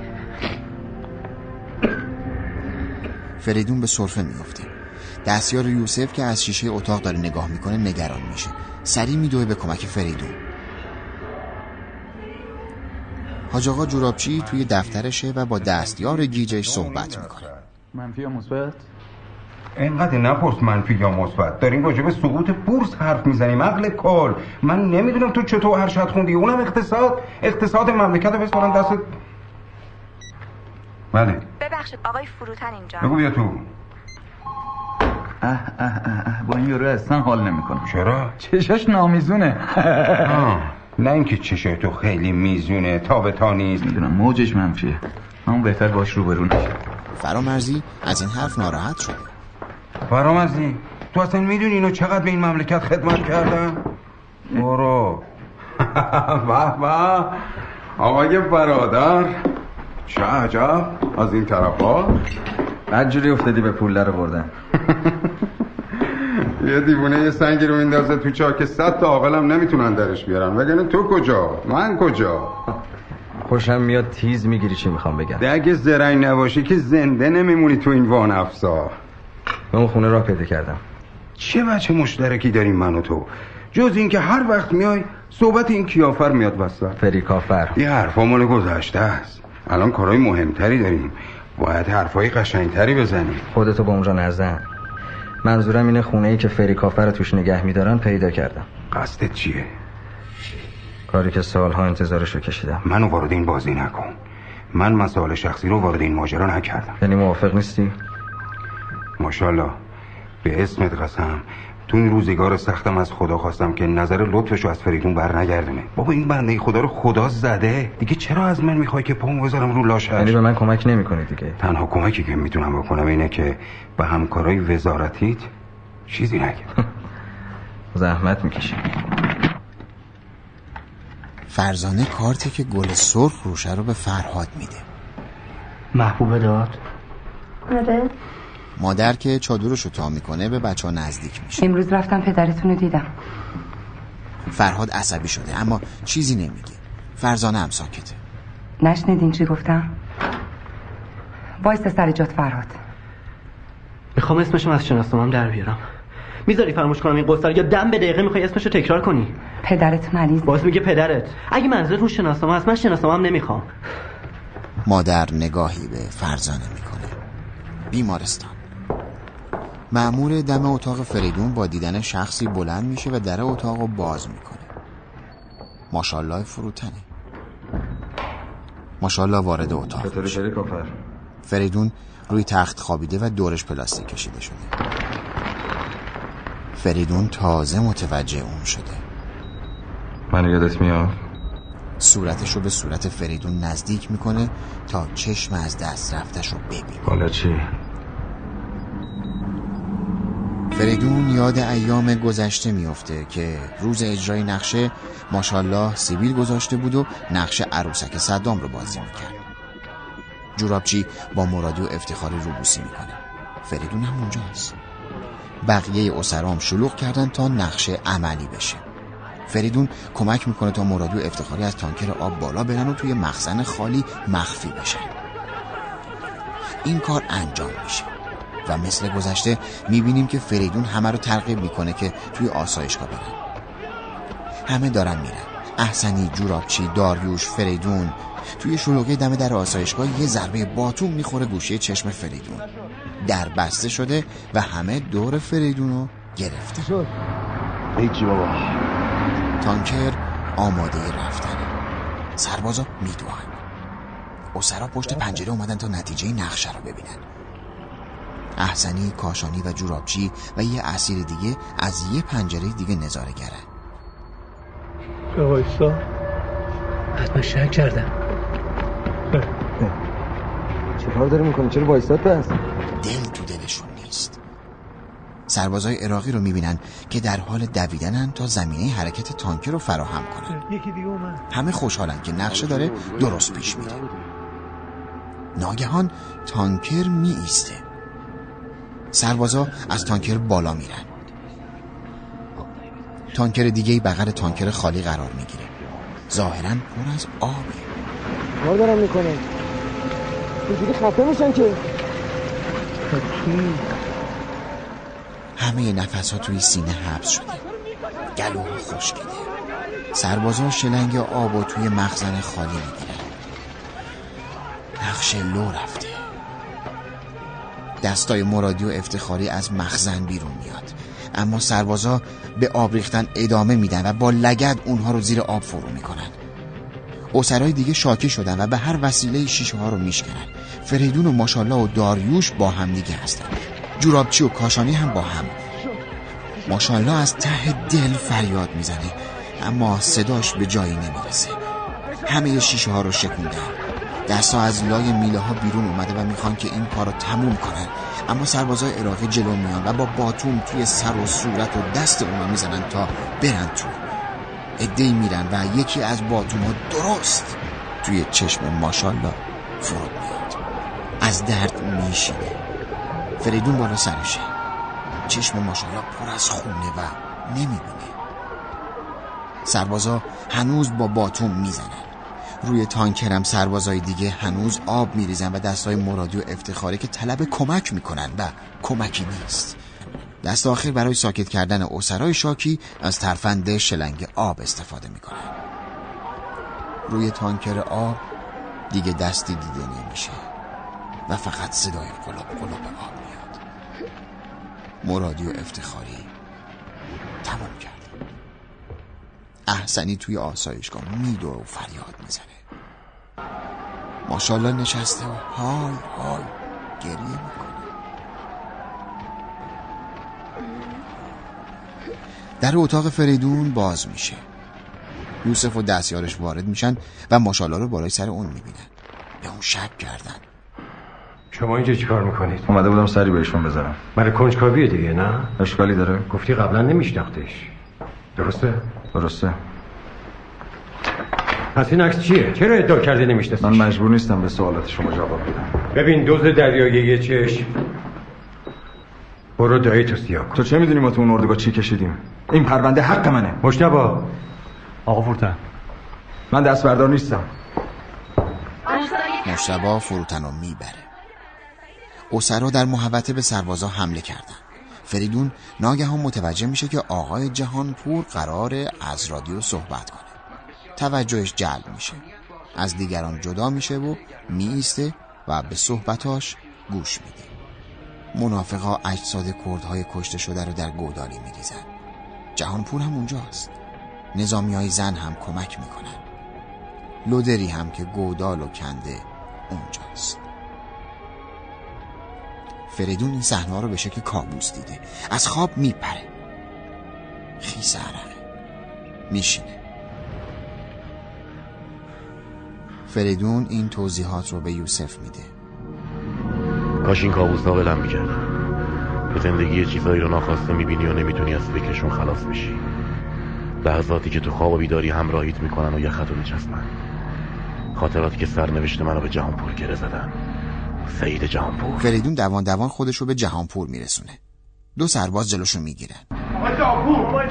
فریدون به سرفه میفته. دستیار یوسف که از شیشه اتاق داره نگاه میکنه نگران میشه. سریع میدوه به کمک فریدون. حاج آقا جورابچی توی دفترشه و با دستیار گیجش صحبت میکنه. منفی یا مثبت؟ اینقدر نپرس منفی یا مثبت. داریم راجع به سقوط بورس حرف میزنیم. عقل کل. من نمیدونم تو چطور ارشد خوندی. اونم اقتصاد مملکت رو بسپارن دست. بله. ببخشید آقای فروتن اینجا. بگو بیا تو. با این یورو اصلا حال نمیکنم. چرا؟ چشاش نامیزونه. نه اینکه چشای تو خیلی میزونه، تا نیست. میدونم موجش منفیه، اما بهتر باش روبرو نشه. فرامرزی از این حرف ناراحت شده. فرامرزی تو اصلا میدونی اینو چقدر به این مملکت خدمت کردن؟ برو. به آقای برادر، چه عجب از این طرفا. بدجوری افتادی به پول رو بردن. یه دیوونه یه سنگی رو میندازه تو چاک 100 تا عاقلم نمیتونن درش بیارن. وگرنه تو کجا من کجا؟ خوشم میاد تیز میگیری چی میخوام بگم. اگه زرنگ نباشی که زنده نمیمونی تو این وان افسا. من اون خونه را پیدا کردم. چه بچه مشترکی داریم من و تو جز این که هر وقت میای صحبت این کیافر میاد وسط؟ فری کافر. این حرفا مال گذشته است. الان کارهای مهمتری داریم. باید حرفای قشنگتری بزنیم. خودتو با اونجا نزن. منظورم اینه خونه‌ای که فری کافر رو توش نگه می‌دارن پیدا کردم. قصدت چیه؟ کاری که سالها انتظارشو کشیدم. منو وارد این بازی نکن. من مسائل شخصی رو وارد این ماجرا نکردم. یعنی موافق نیستی؟ ماشاءالله به اسمت قسم تو این روزگار سختم از خدا خواستم که نظر لطفشو از فریدون بر نگردونه. بابا این بنده خدا رو خدا زده، دیگه چرا از من میخوای که پامو بذارم رو لاشش؟ یعنی به من کمک نمی‌کنی دیگه؟ تنها کمکی که میتونم بکنم اینه که به همکارای وزارتیت چیزی نگم. زحمت میکشی. فرزانه کارتی که گل سرخ روشه رو به فرهاد میده. محبوب داد؟ آره. مادر که چادرشو تا میکنه به بچه ها نزدیک میشه. امروز رفتم پدرتون رو دیدم. فرهاد عصبی شده اما چیزی نمیگه. فرزانه هم ساکته. نشنیدین چی گفتم؟ وایسته سر جات فرهاد. میخوام اسمشو از شناسنامه‌ام در بیارم. میذاری فراموش کنم این قصه یا دم به دقیقه میخوای اسمشو تکرار کنی؟ پدرت مریض. باز میگه پدرت. اگه منظور رو شناسنامه هست من شناسنامه‌ام نمیخوام. مادر نگاهی به فرزانه میکنه. بیمارستان. مأمور دم اتاق فریدون با دیدن شخصی بلند میشه و در اتاقو باز میکنه. ماشاءالله فروتنه. ماشاءالله وارد اتاق میشه. فریدون روی تخت خوابیده و دورش پلاستیک کشیده شده. فریدون تازه متوجه اون شده. من یادت میاد؟ صورتشو به صورت فریدون نزدیک میکنه تا چشم از دست رفتشو ببینه. حالا چی؟ فریدون یاد ایام گذشته میفته که روز اجرای نقشه ماشاءالله سیبیل گذاشته بود و نقشه عروسک صدام رو بازی میکرد. جورابچی با مرادی و افتخاری روبوسی میکنه. فریدون هم اونجاست. بقیه اسرام شلوغ کردن تا نقشه عملی بشه. فریدون کمک میکنه تا مرادی و افتخاری از تانکر آب بالا برن و توی مخزن خالی مخفی بشن. این کار انجام میشه و مثل گذشته میبینیم که فریدون همه رو ترغیب میکنه که توی آسایشگاه برن. همه دارن میرن. احسنی، جورابچی، داریوش، فریدون. توی شلوغی دم در آسایشگاه یه ضربه باتوم میخوره گوشه چشم فریدون. در بسته شده و همه دور فریدونو گرفته. هیچی بابا. تانکر آماده رفتنه. سربازا میدوئن. اسرا پشت پنجره اومدن تا نتیجه نقشه رو ببینن. احسنی، کاشانی و جورابچی و یه اسیر دیگه از یه پنجره دیگه نظاره گرن. وایسا. حتما شک کردم. چه کار داری میکنی؟ چرا وایسات بس؟ دل تو دلشون نیست. سربازای عراقی رو میبینن که در حال دویدنن تا زمینه حرکت تانکر رو فراهم کنن. همه خوشحالن که نقشه داره درست پیش میره. ناگهان تانکر می ایسته. سربازا از تانکر بالا میرن. تانکر دیگه بغل تانکر خالی قرار میگیره. ظاهراً پر از آبه. کار دارم میکنن. اینجوری خفه میشن که. همه نفس ها توی سینه حبس شده. گلوها خشکیده. سربازا شلنگ آب و توی مخزن خالی میگیرن. نقشه لو رفته. دستای مرادی و افتخاری از مخزن بیرون میاد، اما سربازا به آب ریختن ادامه میدن و با لگد اونها رو زیر آب فرو میکنن. اسرای دیگه شاکی شدن و به هر وسیله شیشه ها رو میشکنن. فریدون و ماشاءالله و داریوش با هم دیگه هستن. جورابچی و کاشانی هم با هم. ماشاءالله از ته دل فریاد میزنه، اما صداش به جایی نمیرسه. همه شیشه ها رو شکوندن. دستا از لای میله ها بیرون اومده و میخوان که این کار رو تموم کنن، اما سربازای عراقی جلو میان و با باتوم توی سر و صورت و دست اونا میزنن تا برن تو. عده‌ای میرن و یکی از باتوم ها درست توی چشم ماشاءالله فرود میاد. از درد میشینه. فریدون بالا سرشه. چشم ماشاءالله پر از خونه و نمیبینه. سربازا هنوز با باتوم میزنن. روی تانکرم سربازای دیگه هنوز آب میریزن و دستای مرادی و افتخاری که طلب کمک میکنن و کمکی نیست. دست آخر برای ساکت کردن اسرای شاکی از ترفند شلنگ آب استفاده میکنن. روی تانکر آب دیگه دستی دیده نمیشه و فقط صدای قلاب قلاب آب میاد. مرادی و افتخاری تمام کرد. احسنی توی آسایشگاه میدوه و فریاد میزنه. ماشاءالله نشسته و های های گریه میکنه. در اتاق فریدون باز میشه. یوسف و دستیارش وارد میشن و ماشاءالله رو بالای سر اون میبینن. به اون شک کردن. شما اینجا چی کار میکنید؟ اومده بودم سری بهشون بزنم. برای کنجکاویه دیگه نه؟ اشکالی داره؟ گفتی قبلا نمیشناختش. درسته؟ درسته. پس این عکس چیه؟ چرا ادعا کردی نمیشناسیش؟ من مجبور نیستم به سوالات شما جواب بدم. ببین دوز دریایی یه چشم. برو دایی تو سیاه کن. تو چه میدونی ما تو اون اردوگاه چی کشیدیم؟ این پرونده حق منه. مجتبی. آقا فروتن، من دست بردار نیستم. مجتبی فروتن رو میبره. اسرا در محوطه به سربازا حمله کردن. فریدون ناگهان متوجه میشه که آقای جهانپور قراره از رادیو صحبت کنه. توجهش جلب میشه. از دیگران جدا میشه و میایسته و به صحبتاش گوش میده. منافقا اجساد کردهای کشته شده رو در گودالی میریزن. جهانپور هم اونجاست. نظامیای زن هم کمک میکنن. لودری هم که گودال و کنده اونجاست. فریدون این صحنه رو به شکل کابوس دیده. از خواب میپره. خیس عرقه. میشینه. فریدون این توضیحات رو به یوسف میده. کاش این کابوس ها بلند میکردن. به زندگی چیزایی رو ناخواسته میبینی و نمیتونی از فکرشون خلاص بشی. لحظاتی که تو خواب و بیداری همراهیت میکنن و یخت رو میچسبن. خاطراتی که سرنوشت منو به جهانپور گره زدن. سید جهانپور. فریدون دوان دوان خودش رو به جهانپور میرسونه. 2 سرباز جلوشو میگیرن. آقای جهانپور،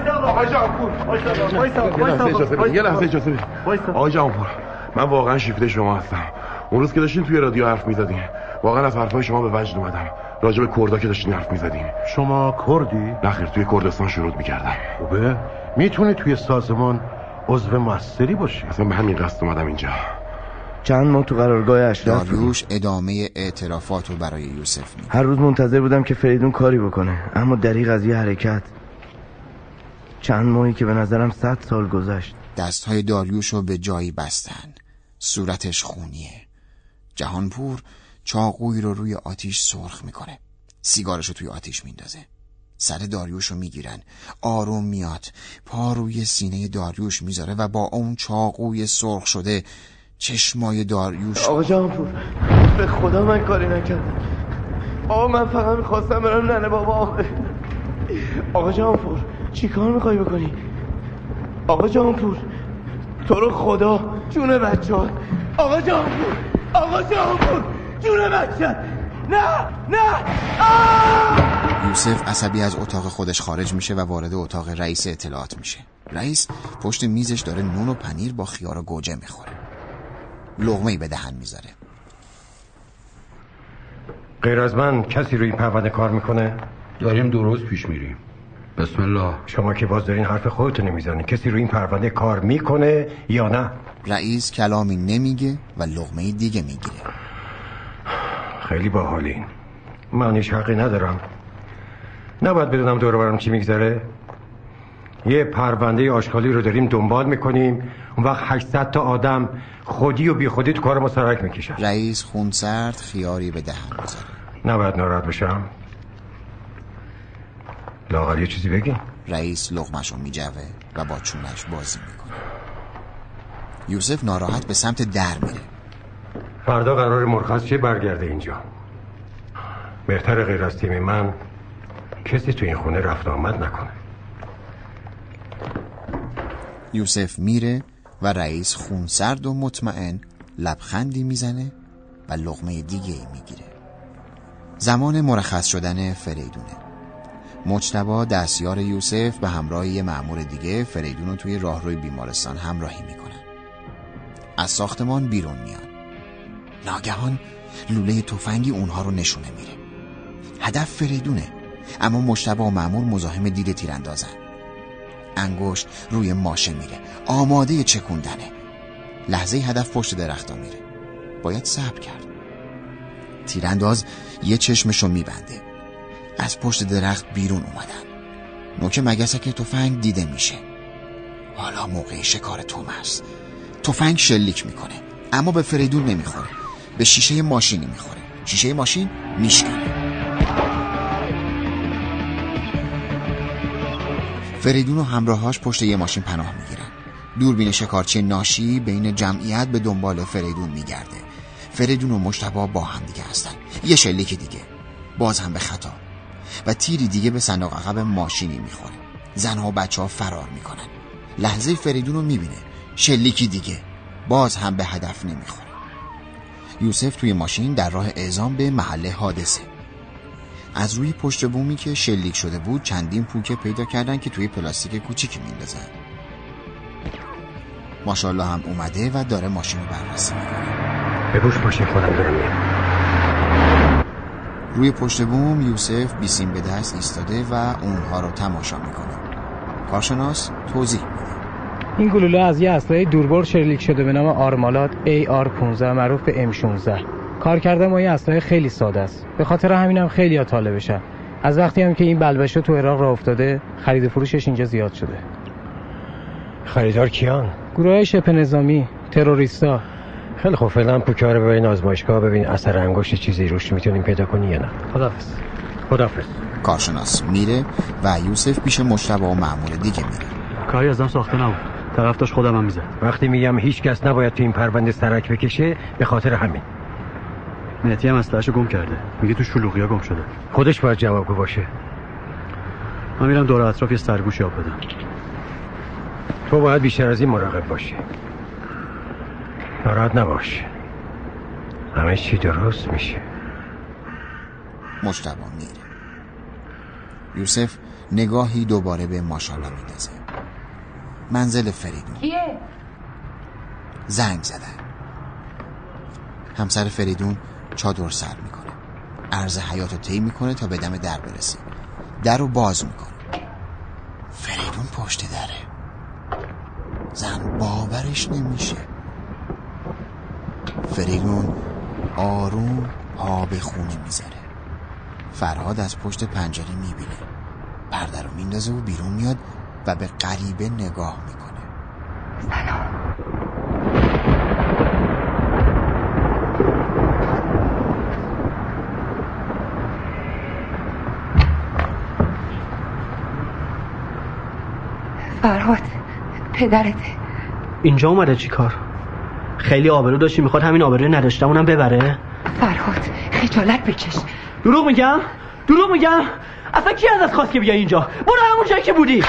یه لحظه اجازه بدید. آقای جهانپور، من واقعا شیفته شما هستم. اون روز که داشتین توی رادیو حرف میزدین، واقعا از حرفای شما به وجد اومدم. راجع به کردا که داشتین حرف میزدین. شما کردی؟ نخیر، توی کردستان شروع میکردم. خوبه؟ میتونه توی سازمان عضو موثری باشی. اصلا به همین قصد اومدم اینجا. چند ماه تو قرارگاه اشرف داریوش ادامه اعترافات رو برای یوسف میده. هر روز منتظر بودم که فریدون کاری بکنه، اما دریغ از یه حرکت. چند ماهی که به نظرم 100 سال گذشت. دستهای داریوش رو به جایی بستن. صورتش خونیه. جهانپور چاقویی رو روی آتیش سرخ میکنه. سیگارش رو توی آتیش میندازه. سر داریوش رو میگیرن. آروم میاد. پا روی سینه داریوش میذاره و با اون چاقوی سرخ شده چشمای داریوش. آقا جهانپور، به خدا من کاری نکردم. آقا من فقط میخواستم برم ننه بابا. آقا جهانپور چی کار میخوای بکنی؟ آقا جهانپور تو رو خدا جون بچه ها. آقا جهانپور، آقا جهانپور جون بچه. نه یوسف عصبی از اتاق خودش خارج میشه و وارد اتاق رئیس اطلاعات میشه. رئیس پشت میزش داره نون و پنیر با خیار و گوجه میخوره. لقمه‌ای به دهن میذاره. غیر از من کسی روی این پرونده کار میکنه؟ داریم 2 روز پیش میریم. بسم الله. شما که باز دارین حرف خودتو نمیزنی. کسی روی این پرونده کار میکنه یا نه؟ رئیس کلامی نمیگه و لقمه‌ای دیگه میگیره. خیلی باحالین. من هیچ حقی ندارم. نباید بدونم دور و برم چی میگذره. یه پرونده آشغالی رو داریم دنبال میکنیم، اون وقت 800 تا آدم خودی و بی خودی تو کار ما سرک میکشن. رئیس خونسرد خیاری به دهن میذاره. نباید ناراحت بشم. لااقل یه چیزی بگی. رئیس لقمه‌شو میجوه و با چونش بازی میکنه. یوسف ناراحت به سمت در میره. فردا قرار مرخص شه برگرده اینجا. بهتره غیر از تیم من کسی تو این خونه رفت آمد نکنه. یوسف میره و رئیس خونسرد و مطمئن لبخندی میزنه و لقمه دیگه میگیره. زمان مرخص شدن فریدونه. مجتبی دستیار یوسف به همراه یه مأمور دیگه فریدون رو توی راهروی بیمارستان همراهی میکنن. از ساختمان بیرون میان. ناگهان لوله تفنگی اونها رو نشونه میره. هدف فریدونه، اما مجتبی و مأمور مزاحم دید تیراندازن. انگشت روی ماشه میره، آماده چکوندنه. لحظه هدف پشت درختا میره. باید صبر کرد. تیرانداز یه چشمشو میبنده. از پشت درخت بیرون اومدن. نوک مگسک تفنگ دیده میشه. حالا موقع شکار توم است. تفنگ شلیک میکنه، اما به فریدون نمیخوره. به شیشه ماشینی میخوره. شیشه ماشین میشکنه. فریدون و همراهاش پشت یه ماشین پناه میگیرن. دوربین شکارچی ناشی بین جمعیت به دنبال فریدون میگرده. فریدون و مجتبی با هم دیگه هستن. یه شلیک دیگه، باز هم به خطا، و تیری دیگه به صندوق عقب ماشینی میخوره. زنها و بچه ها فرار میکنن. لحظه فریدون رو میبینه، شلیکی دیگه، باز هم به هدف نمیخوره. یوسف توی ماشین در راه اعزام به محل حادثه. از روی پشت بومی که شلیک شده بود چندین پوکه پیدا کردن که توی پلاستیک کوچیکی میندازن. ماشاءالله هم اومده و داره ماشین رو بررسی میکنه. بپوش ماشین، خودم دارم میام. روی پشت بوم یوسف بیسیم به دست ایستاده و اونها رو تماشا میکنه. کارشناس توضیح میده. این گلوله از یه اسلحه دوربر شلیک شده به نام آرمالات AR-15 معروف به M16. کار کردن با این اسلحه خیلی ساده است. به خاطر همینم خیلی‌ها طالبشن. از وقتی هم که این بلبشه تو عراق راه افتاده، خرید و فروشش اینجا زیاد شده. خریدار کیان؟ گروه‌های شبه نظامی، تروریستا. خیلی خوب، فعلا پوکا رو ببرین آزمایشگاه، ببین اثر انگشت چیزی روش میتونیم پیدا کنی یا نه. خداحافظ. کارشناس میره و یوسف پیش مجتبی و مأمور دیگه میره. کاری ازم ساخته نبود، طرف داشت خودم هم میزد. وقتی میگم هیچ کس نباید تو این پرونده سرک بکشه به خاطر همین. مهدی هم اسلحه‌شو گم کرده، میگه تو شلوغیا گم شده. خودش باید جوابگو باشه. من میرم دور اطراف یه سرگوشی آب بدم. تو باید بیشتر از این مراقب باشی. ناراحت نباش، همه چی درست میشه. مجتبی میره. یوسف نگاهی دوباره به ماشاءالله میندازه. منزل فریدون. کیه؟ زنگ زدن. همسر فریدون چادر سر میکنه، عرض حیاتو طی میکنه تا به دم در برسه. در رو باز میکنه. فریدون پشت دره. زن باورش نمیشه. فریدون آروم پا به خونه میذاره. فرهاد از پشت پنجره میبینه. پرده رو میندازه و بیرون میاد و به غریبه نگاه میکنه. سلام. فرهاد، پدرته. اینجا اومده چی کار؟ خیلی آبرو داشتی، میخواد همین آبروی نداشتمونم ببره؟ فرهاد، خجالت بکش. دروغ میگم؟ اصلا کی ازت خواست که بیای اینجا؟ برو همون جایی که بودی.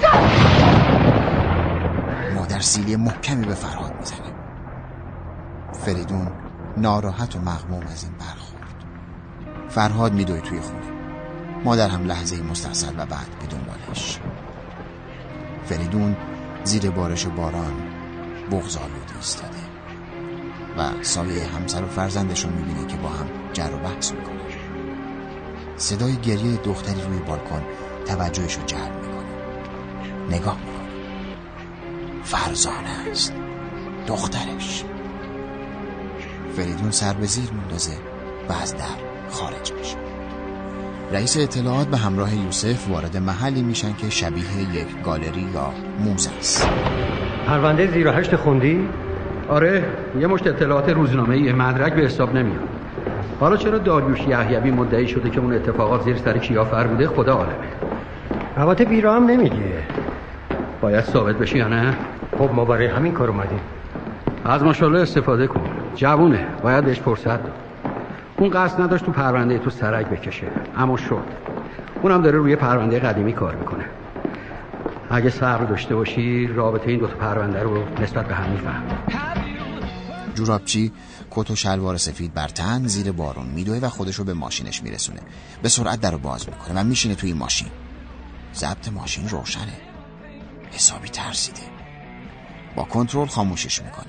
مادر سیلی محکمی به فرهاد میزنه. فریدون ناراحت و مغموم از این برخورد. فرهاد میدوه توی خونه. مادر هم لحظه مستحصل و بعد به دنبالش. فریدون زیر بارش و باران بغض‌آلود ایستاده و سایه همسر و فرزندش رو میبینه که با هم جر و بحث میکنه. صدای گریه دختری روی بالکن توجهش رو جلب میکنه. نگاه میکنه. فرزانه است، دخترش. فریدون سر به زیر میندازه و از در خارج میشه. رئیس اطلاعات به همراه یوسف وارد محلی میشن که شبیه یک گالری یا موزه است. پرونده 08 خوندی؟ آره، یه مشت اطلاعات روزنامه‌ای، مدرک به حساب نمیاد. حالا چرا داریوش یحیوی مدعی شده که اون اتفاقات زیر سر کیافر بوده خدا عالمه. البته بیرا هم نمیگه. باید ثابت بشه یا نه؟ خب ما برای همین کار اومدیم. از ماشاءالله استفاده کن. جوونه، باید بهش فرصت داد. اون قصد نداشت تو پرونده تو سرک بکشه، اما شد. اونم داره روی پرونده قدیمی کار میکنه. اگه صبر داشته باشی رابطه این دو تا پرونده رو نسبت به هم میفهمی. جورابچی کت و شلوار سفید بر تن زیر بارون میدوه و خودشو به ماشینش میرسونه. به سرعت درو باز میکنه و میشینه توی ماشین. ضبط ماشین روشنه. حسابی ترسیده. با کنترل خاموشش میکنه.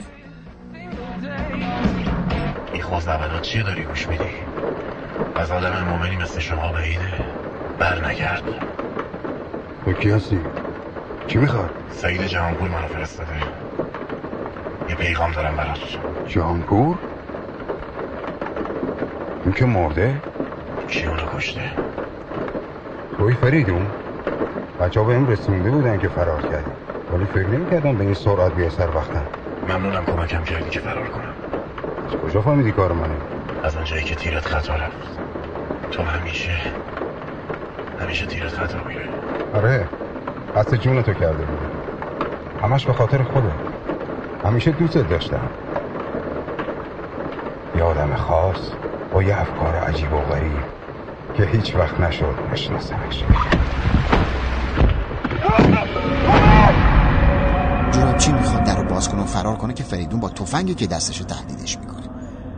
این خوزدبنات چیه داری گوش میدی؟ از آدم مومنی مثل شما بعیده. بر نگرد. تو کی هستی؟ چی میخواد؟ سعید جهانپور منو فرستاده. یه پیغام دارم برات. جهانپور؟ این که مرده؟ کی اونو کشته؟ توی فریدون؟ بچه ها به هم رسونده بودن که فرار کردی، ولی فکر نمی کردن به این سرعت بیای سر وقتن. ممنونم کمکم کردی که فرار کنم. از کجا فهمیدی کار منه؟ از اونجایی که تیرت خطا رفت. تو همیشه تیرت خطا میره. آره، قصد جونتو کرده بود. همش به خاطر خوده. همیشه دوستت داشتم. یه آدم خاص با یه افکار عجیب و غریب که هیچ وقت نشد نشناسمش. جورابچی میخواد در رو باز کنه و فرار کنه که فریدون با تفنگی که دستش تهدیدش میکنه.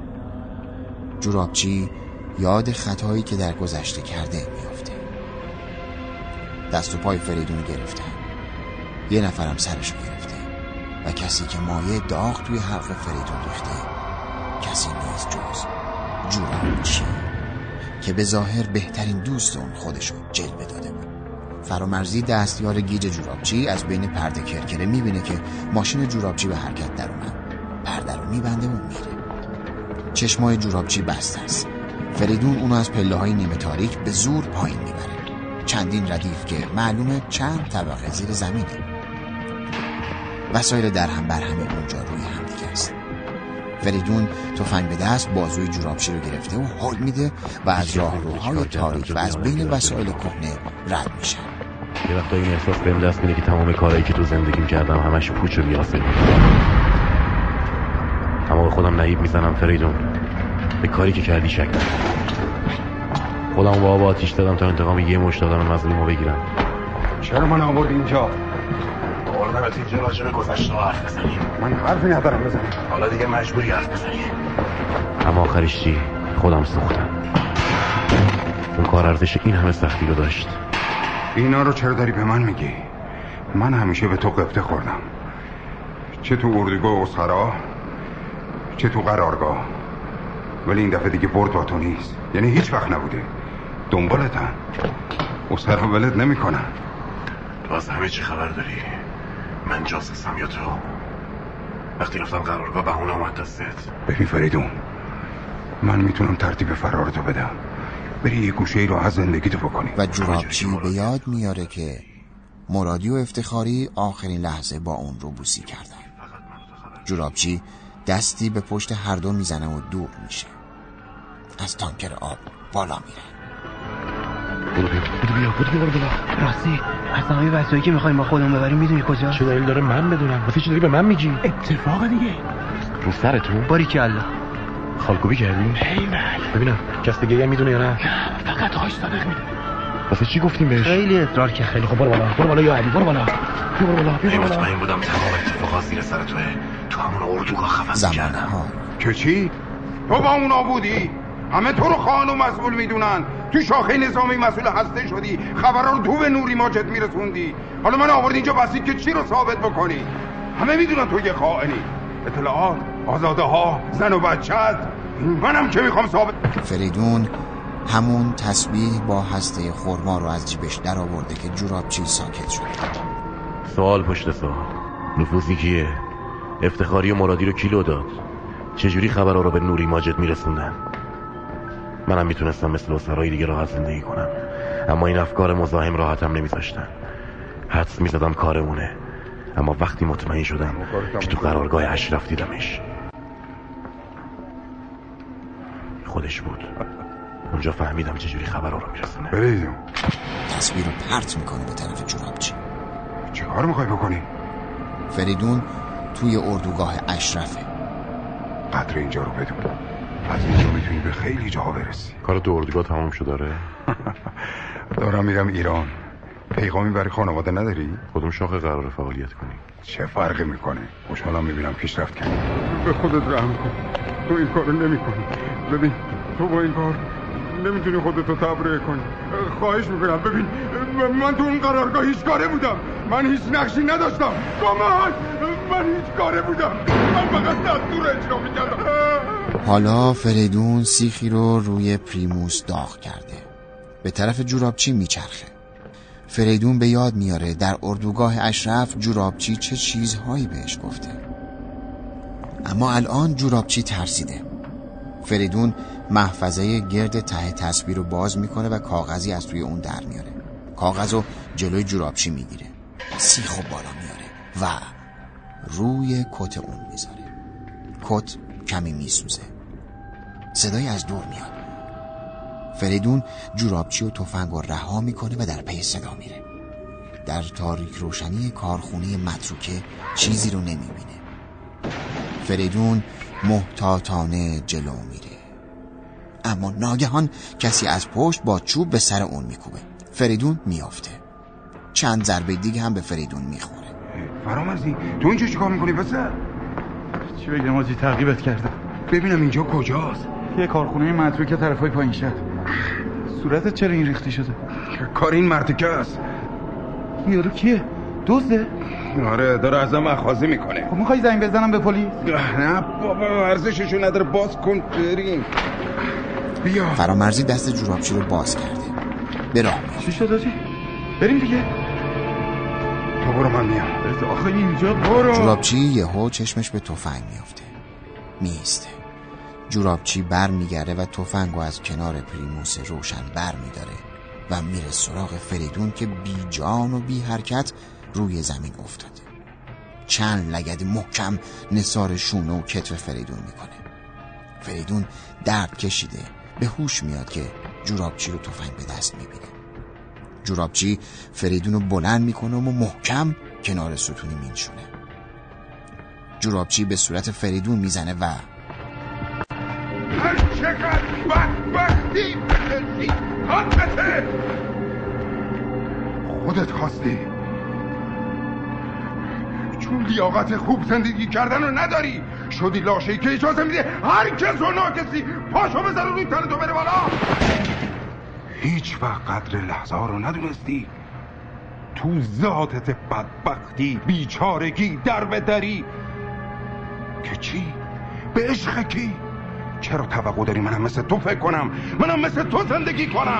جورابچی یاد خطایی که در گذشته کرده میافته. دست و پای فریدون گرفتن. یه نفرم سرش گرفته و کسی که مایه داغ توی حلق فریدون ریخته کسی نیست جز جورابچی که به ظاهر بهترین دوست اون خودشو جلوه داده بود. فرامرزی دستیار گیج جورابچی از بین پرده کرکره میبینه که ماشین جورابچی به حرکت در اومد. پرده رو میبنده و میره. چشمای جورابچی بسته است. فریدون اونو از پله‌های نیمه تاریک به زور پایین میبره. چندین ردیف که معلومه چند طبقه زیر زمینه. وسایل در هم بر همه اونجا روی هم دیگه است. فریدون تفنگ به دست بازوی جورابچی رو گرفته و هل میده و از راهروهای تاریک و از بین وسایل کهنه رد میشه. یه وقتا این احساس بهم دست میده که تمام کارهایی که تو زندگیم کردم همش پوچ و بی‌حاصله. اما به خودم نهیب میزنم فریدون، به کاری که کردی شک نکن. خودم با آب آتیش دادم تا انتقام یه مشت آدم مظلومو بگیرم. چرا من آورد اینجا؟ آوردمت اینجا راجع به گذشته حرف بزنیم. من حرفی ندارم بزنیم. حالا دیگه مجبوری حرف بزنی. اما آخرش چی؟ خودم سوختم. اون کار ارزش این همه سختی رو داشت. اینا رو چرا داری به من میگی؟ من همیشه به تو قبطه خوردم، چه تو اردوگاه اسخرا چه تو قرارگاه. ولی این دفعه دیگه برد با تو نیست. یعنی هیچ وقت نبوده. دنبالتن، اسخرا ولد نمی کنن. تو از همه چی خبر داری؟ من جاسوسم یا تو؟ وقتی رفتم قرارگاه بهونه اومد دستت. ببین فریدون، من میتونم ترتیب فرارتو بدم، بری یه گوشه ای رو از زندگیتو بکنی. و جورابچی به یاد میاره که مرادی و افتخاری آخرین لحظه با اون رو بوسی کردن. جورابچی دستی به پشت هر دو میزنه و دور میشه. از تانکر آب بالا میره. بودو بیا. راستی از تمامی وسایلی که میخوایم با خودمون ببریم میدونی کجا؟ چه دلیل داره من بدونم؟ واسه چی داری به من میگی؟ اتفاق دیگه. رو سرتون؟ باریکالله. خالکوبی کردی؟ ایول. ببینم کس دیگه هم میدونه یا نه؟ فقط آقای صادق میدونه. واسه چی گفتیم بهش؟ خیلی اصرار کرد. خیلی خب برو بالا یا علی برو بالا. مطمئن بودم تمام اتفاقات زیر سر توه. تو همون اردوگاه خفت کردم. که چی؟ تو با اونا بودی؟ همه تو رو خان و مسئول میدونن. تو شاخه نظامی مسئول هسته شدی، خبرها رو تو به نوری ماجد میرسوندی. حالا من آورد اینجا بسید که چی رو ثابت بکنی؟ همه میدونن تو یه خائنی. اطلاعات، آزاده ها، زن و بچت، منم که میخوام ثابت. فریدون همون تسبیح با هسته خرما رو از جیبش در آورده که جورابچی ساکت شد. سوال پشت سوال. نفوذی کیه؟ افتخاری و مرادی رو کی لو داد؟ چجوری خبرها رو به نوری ماجد میرسوندن؟ منم میتونستم مثل اسرای دیگه راحت زندگی کنم، اما این افکار مزاحم راحتم نمیذاشتن. حدس میزدم کارمونه، اما وقتی مطمئن شدم که تو قرارگاه اشرف دیدمش، خودش بود. اونجا فهمیدم چجوری خبرها رو میرسونه. فریدون تصویر رو پرت میکنه به طرف جورابچی. چه کار میخوای بکنی؟ فریدون توی اردوگاه اشرفه. قدر اینجا رو بدون، از اینجا میتونی به خیلی جاها برسی. کار تو اردوگاه تمام شد داره؟ دارم میرم ایران. پیغامی برای خانواده نداری؟ کدوم شاخه قراره فعالیت کنی؟ چه فرقی میکنه؟ خوشحالم میبینم پیشرفت کردی. به خودت رحم کن، تو این کارو نمیکنی. ببین تو با این کار نمیتونی خودتو تبرئه کنی. خواهش میکنم ببین، من تو اون قرارگاه هیچ کاره بودم. من هیچ نقشی نداشتم. من هیچ کاره بودم. من فقط دستور اجرا میکردم. حالا فریدون سیخی رو روی پریموس داغ کرده. به طرف جورابچی میچرخه. فریدون به یاد میاره در اردوگاه اشرف جورابچی چه چیزهایی بهش گفته. اما الان جورابچی ترسیده. فریدون محفظه گرد ته تصویر رو باز میکنه و کاغذی از توی اون در میاره. کاغذ رو جلوی جورابچی میگیره، سیخو بالا میاره و روی کت اون میذاره. کت کمی میسوزه. صدایی از دور میاد. فریدون جورابچی و تفنگ رو رها میکنه و در پی صدا میره. در تاریک روشنی کارخونه متروکه چیزی رو نمیبینه. فریدون محتاطانه جلو میره، اما ناگهان کسی از پشت با چوب به سر اون میکوبه. فریدون میافته. چند ضربه دیگه هم به فریدون میخوره. فرامرزی تو اینجا چیکار میکنی پسر؟ چی بگم آجی، تعقیبت کردم. ببینم اینجا کجاست؟ یه کارخونه متروکه طرفای پایین شهر. صورتت چرا این ریختی شده؟ کار این مرتکه است. یارو کیه؟ دزده؟ آره داره ازم اخاذی میکنه. خب میخوای زنگ بزنم به پلیس؟ نه بابا ارزششو نداره، باز کن بریم. بیا. فرامرزی دست جورابچی رو باز کرده. برام. چی شد آجی؟ بریم دیگه. تو برو من میام. آخه اینجا برو. جورابچی یهو چشمش به تفنگ میافته. میسته. جورابچی بر میگره و تفنگو از کنار پریموس روشن بر میداره و میره سراغ فریدون که بی جان و بی حرکت روی زمین افتاده. چند لگد محکم نثار شونه و کتف فریدون میکنه. فریدون درد کشیده به هوش میاد که جورابچی رو تفنگ به دست میبینه. جورابچی فریدون رو بلند میکنه و محکم کنار ستونی مینشونه. جورابچی به صورت فریدون میزنه و هر چقدر بدبختی بخشی حقته، خودت خواستی، چون لیاقت خوب زندگی کردن رو نداری، شدی لاشه‌ای که اجازه میده هر کس و ناکسی پاشو بزنه روی تن تو بره بالا. هیچ وقت قدر لحظه ها رو ندونستی. تو ذاتت بدبختی، بیچارگی، در به دری که چی؟ به عشق کی؟ چرا توقع داری منم مثل تو فکر کنم؟ منم مثل تو زندگی کنم؟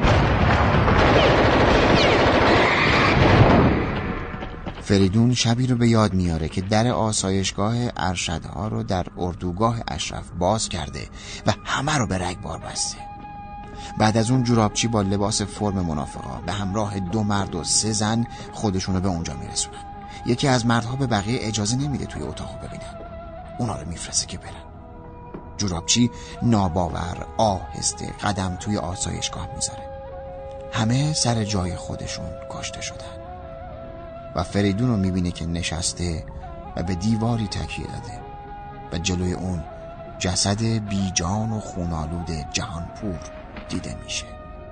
فریدون شبی رو به یاد میاره که در آسایشگاه ارشدها رو در اردوگاه اشرف باز کرده و همه رو به رگبار بسته. بعد از اون جورابچی با لباس فرم منافقا به همراه 2 مرد و 3 زن خودشونو به اونجا میرسونن. یکی از مردها به بقیه اجازه نمیده توی اتاقو ببینن، اونا رو میفرسته که برن. جورابچی ناباور آهسته قدم توی آسایشگاه میذاره. همه سر جای خودشون کشته شدن و فریدون رو میبینه که نشسته و به دیواری تکیه داده و جلوی اون جسد بی جان و خونالود جهانپور دیده میشه.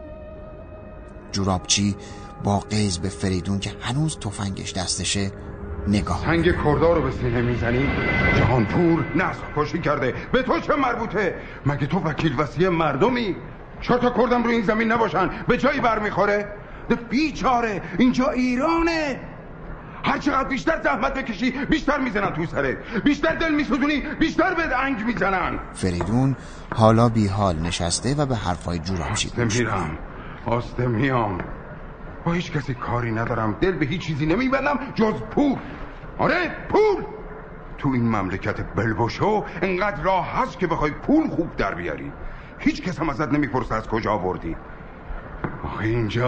جورابچی با غیظ به فریدون که هنوز تفنگش دستشه نگاه. سنگ کردار رو به سینه میزنی؟ جهانپور نسل کشی کرده، به تو چه مربوطه؟ مگه تو وکیل وصی مردمی؟ 4 تا کردم روی این زمین نباشن به جایی برمیخوره؟ بیچاره اینجا ایرانه. هر چقدر بیشتر زحمت بکشی بیشتر میزنن تو سرت، بیشتر دل میسوزونی بیشتر به انگ میزنن. فریدون حالا بی حال نشسته و به حرفای جورابچی گوش میده. آسته میام، با هیچ کسی کاری ندارم، دل به هیچ چیزی نمیبندم جز پول. آره پول. تو این مملکت بلبشو انقدر راه هست که بخوای پول خوب در بیاری. هیچ کس هم ازت نمیپرسه از کجا آوردی. آخه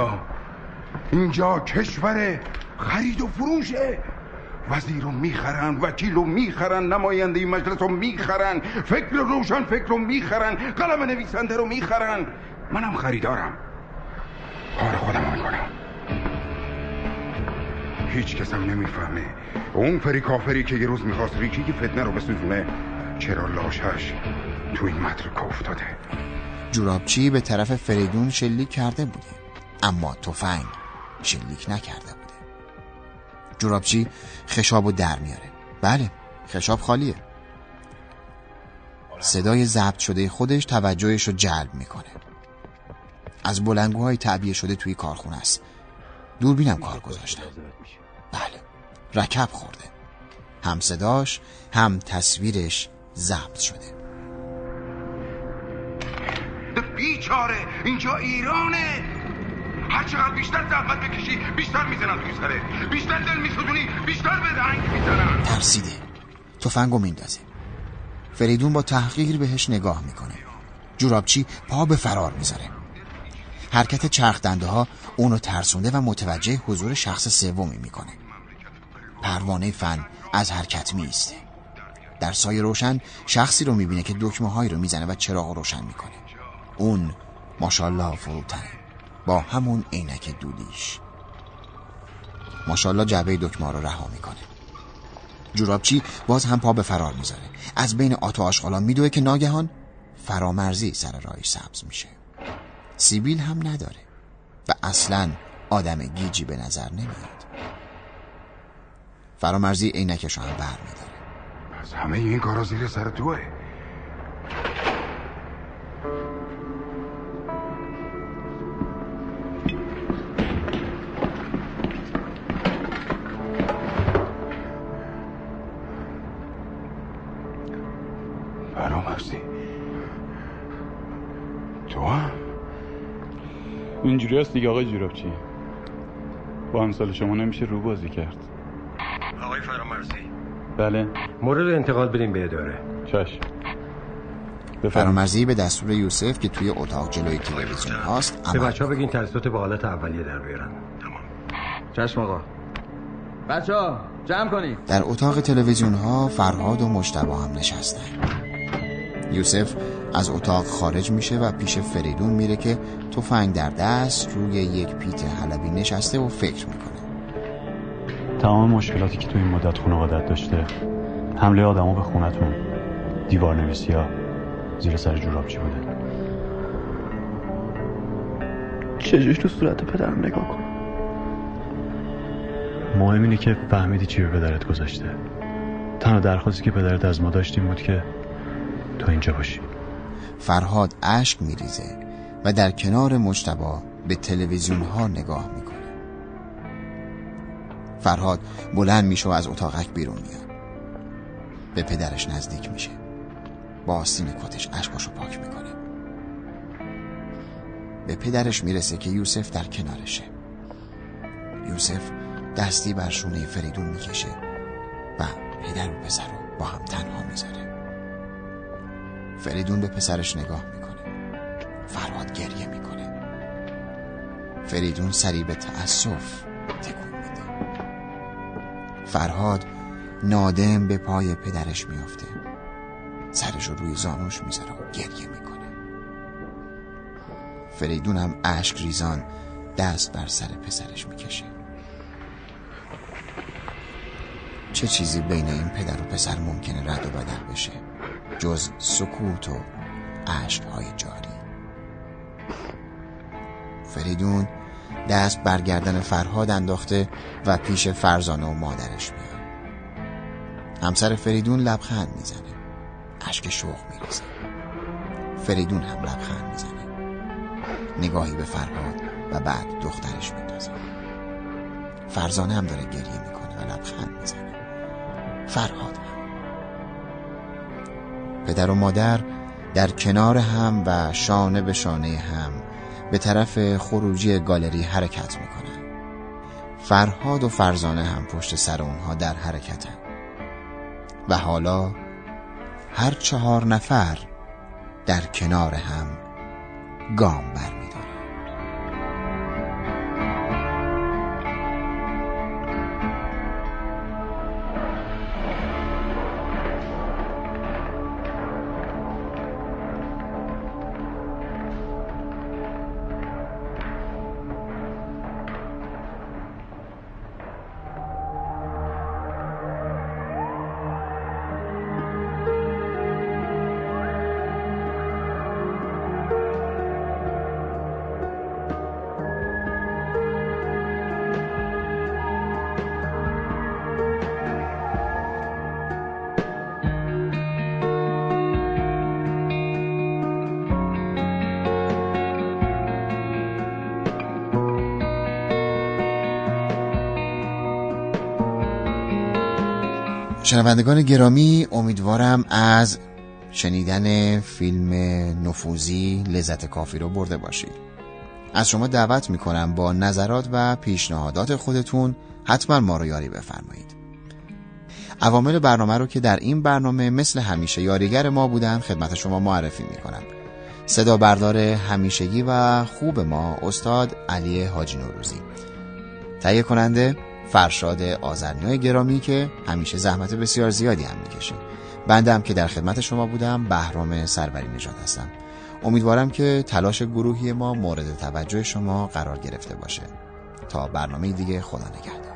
اینجا کشور خرید و فروشه. وزیر رو میخرن، وکیل رو میخرن، نماینده مجلس رو میخرن، فکر روشن فکر رو میخرن، قلم نویسنده رو میخرن. منم خریدارم، کار خودم رو میکنم. هیچ کس هم نمیفهمه اون فری کافری که یه روز میخواست ریکی فتنه رو بسوزونه چرا لاشش تو این مترک افتاده. جورابچی به طرف فریدون شلیک کرده بوده اما تفنگ شلیک نکرده بوده. جورابچی خشابو در میاره. بله خشاب خالیه. صدای ضبط شده خودش توجهش رو جلب میکنه. از بلندگوهای تعبیه شده توی کارخونه است. دوربینم کار گذاشتن. بله رکب خورده. هم صداش هم تصویرش ضبط شده. بیچاره اینجا ایرانه. هر چقدر بیشتر زحمت بکشی بیشتر میزنن تو سرت، بیشتر دل میسوزونی بیشتر به انگ میزنن. ترسیده تفنگو میندازه. فریدون با تحقیر بهش نگاه میکنه. جورابچی پا به فرار میذاره. حرکت چرخ دنده ها اونو ترسونده و متوجه حضور شخص سومی میکنه. پروانه فن از حرکت میسته. در سایه روشن شخصی رو میبینه که دکمه هایی رو میزنه و چراغ روشن میکنه. اون ماشاءالله فروتنه با همون عینک دودیش. ماشاءالله جعبه دکمه رو رها میکنه. جورابچی باز هم پا به فرار میذاره. از بین آت و آشغالا میدوه که ناگهان فرامرزی سر راهش سبز میشه. سیبیل هم نداره و اصلاً آدم گیجی به نظر نمیاد. فرامرزی عینکش رو هم بر میداره. از همه این کارا زیر سر توه. فرامرزی تو هم اینجوری هست دیگه آقای جورابچی. با امثال شما نمیشه رو بازی کرد. آقای فرامرزی. بله. مورد انتقال بدیم به اداره. چشم. فرامرزی به دستور یوسف که توی اتاق جلوی تلویزیون هاست به بچه‌ها بگین توسط به حالت اولیه در بیارن. تمام. چشم آقا. بچه‌ها جمع کنید. در اتاق تلویزیون ها فرهاد و مجتبی هم نشستن. یوسف از اتاق خارج میشه و پیش فریدون میره که تفنگ در دست روی یک پیت حلبی نشسته و فکر میکنه. تمام مشکلاتی که تو این مدت خانواده‌ات داشته، حمله آدمو به خونتون، دیوارنویسی‌ها، زیر سر جورابچی بوده. چجوری تو صورت پدرم نگاه کنم؟ مهم اینه که فهمیدی چی به پدرت گذاشته. تنها درخواستی که پدرت از ما داشتیم بود که تو اینجا باشی. فرهاد اشک میریزه و در کنار مجتبی به تلویزیون ها نگاه میکنه. فرهاد بلند میشه و از اتاقک بیرون میاد. به پدرش نزدیک میشه. با آستین کتش اشکاشو پاک میکنه. به پدرش میرسه که یوسف در کنارشه. یوسف دستی بر شونه فریدون میکشه و پدر و پسر رو با هم تنها میذاره. فریدون به پسرش نگاه میکنه. فرهاد گریه میکنه. فریدون سری به تأسف تکون میده. فرهاد نادم به پای پدرش میافته. سرش رو روی زانوش میذاره و گریه میکنه. فریدون هم اشک ریزان دست بر سر پسرش میکشه. چه چیزی بین این پدر و پسر ممکنه رد و بدل بشه جز سکوت و اشک‌های جاری؟ فریدون دست بر گردن فرهاد انداخته و پیش فرزانه و مادرش میاد. همسر فریدون لبخند میزنه. اشک شوق میریزه. فریدون هم لبخند میزنه. نگاهی به فرهاد و بعد دخترش میندازه. فرزانه هم داره گریه میکنه و لبخند میزنه. فرهاد هم. پدر و مادر در کنار هم و شانه به شانه هم به طرف خروجی گالری حرکت میکنن. فرهاد و فرزانه هم پشت سر اونها در حرکتن و حالا هر 4 نفر در کنار هم گام برمی‌دارن. شنوندگان گرامی، امیدوارم از شنیدن فیلم نفوذی لذت کافی رو برده باشید. از شما دعوت میکنم با نظرات و پیشنهادات خودتون حتما ما رو یاری بفرمایید. عوامل برنامه رو که در این برنامه مثل همیشه یاریگر ما بودن خدمت شما معرفی میکنم. صدا بردار همیشگی و خوب ما استاد علی حاجی نوروزی، تهیه کننده فرشاد آذرنیا گرامی که همیشه زحمت بسیار زیادی هم میکشه. بندم که در خدمت شما بودم بهرام سروری نژاد هستم. امیدوارم که تلاش گروهی ما مورد توجه شما قرار گرفته باشه. تا برنامه دیگه، خدا نگهدار.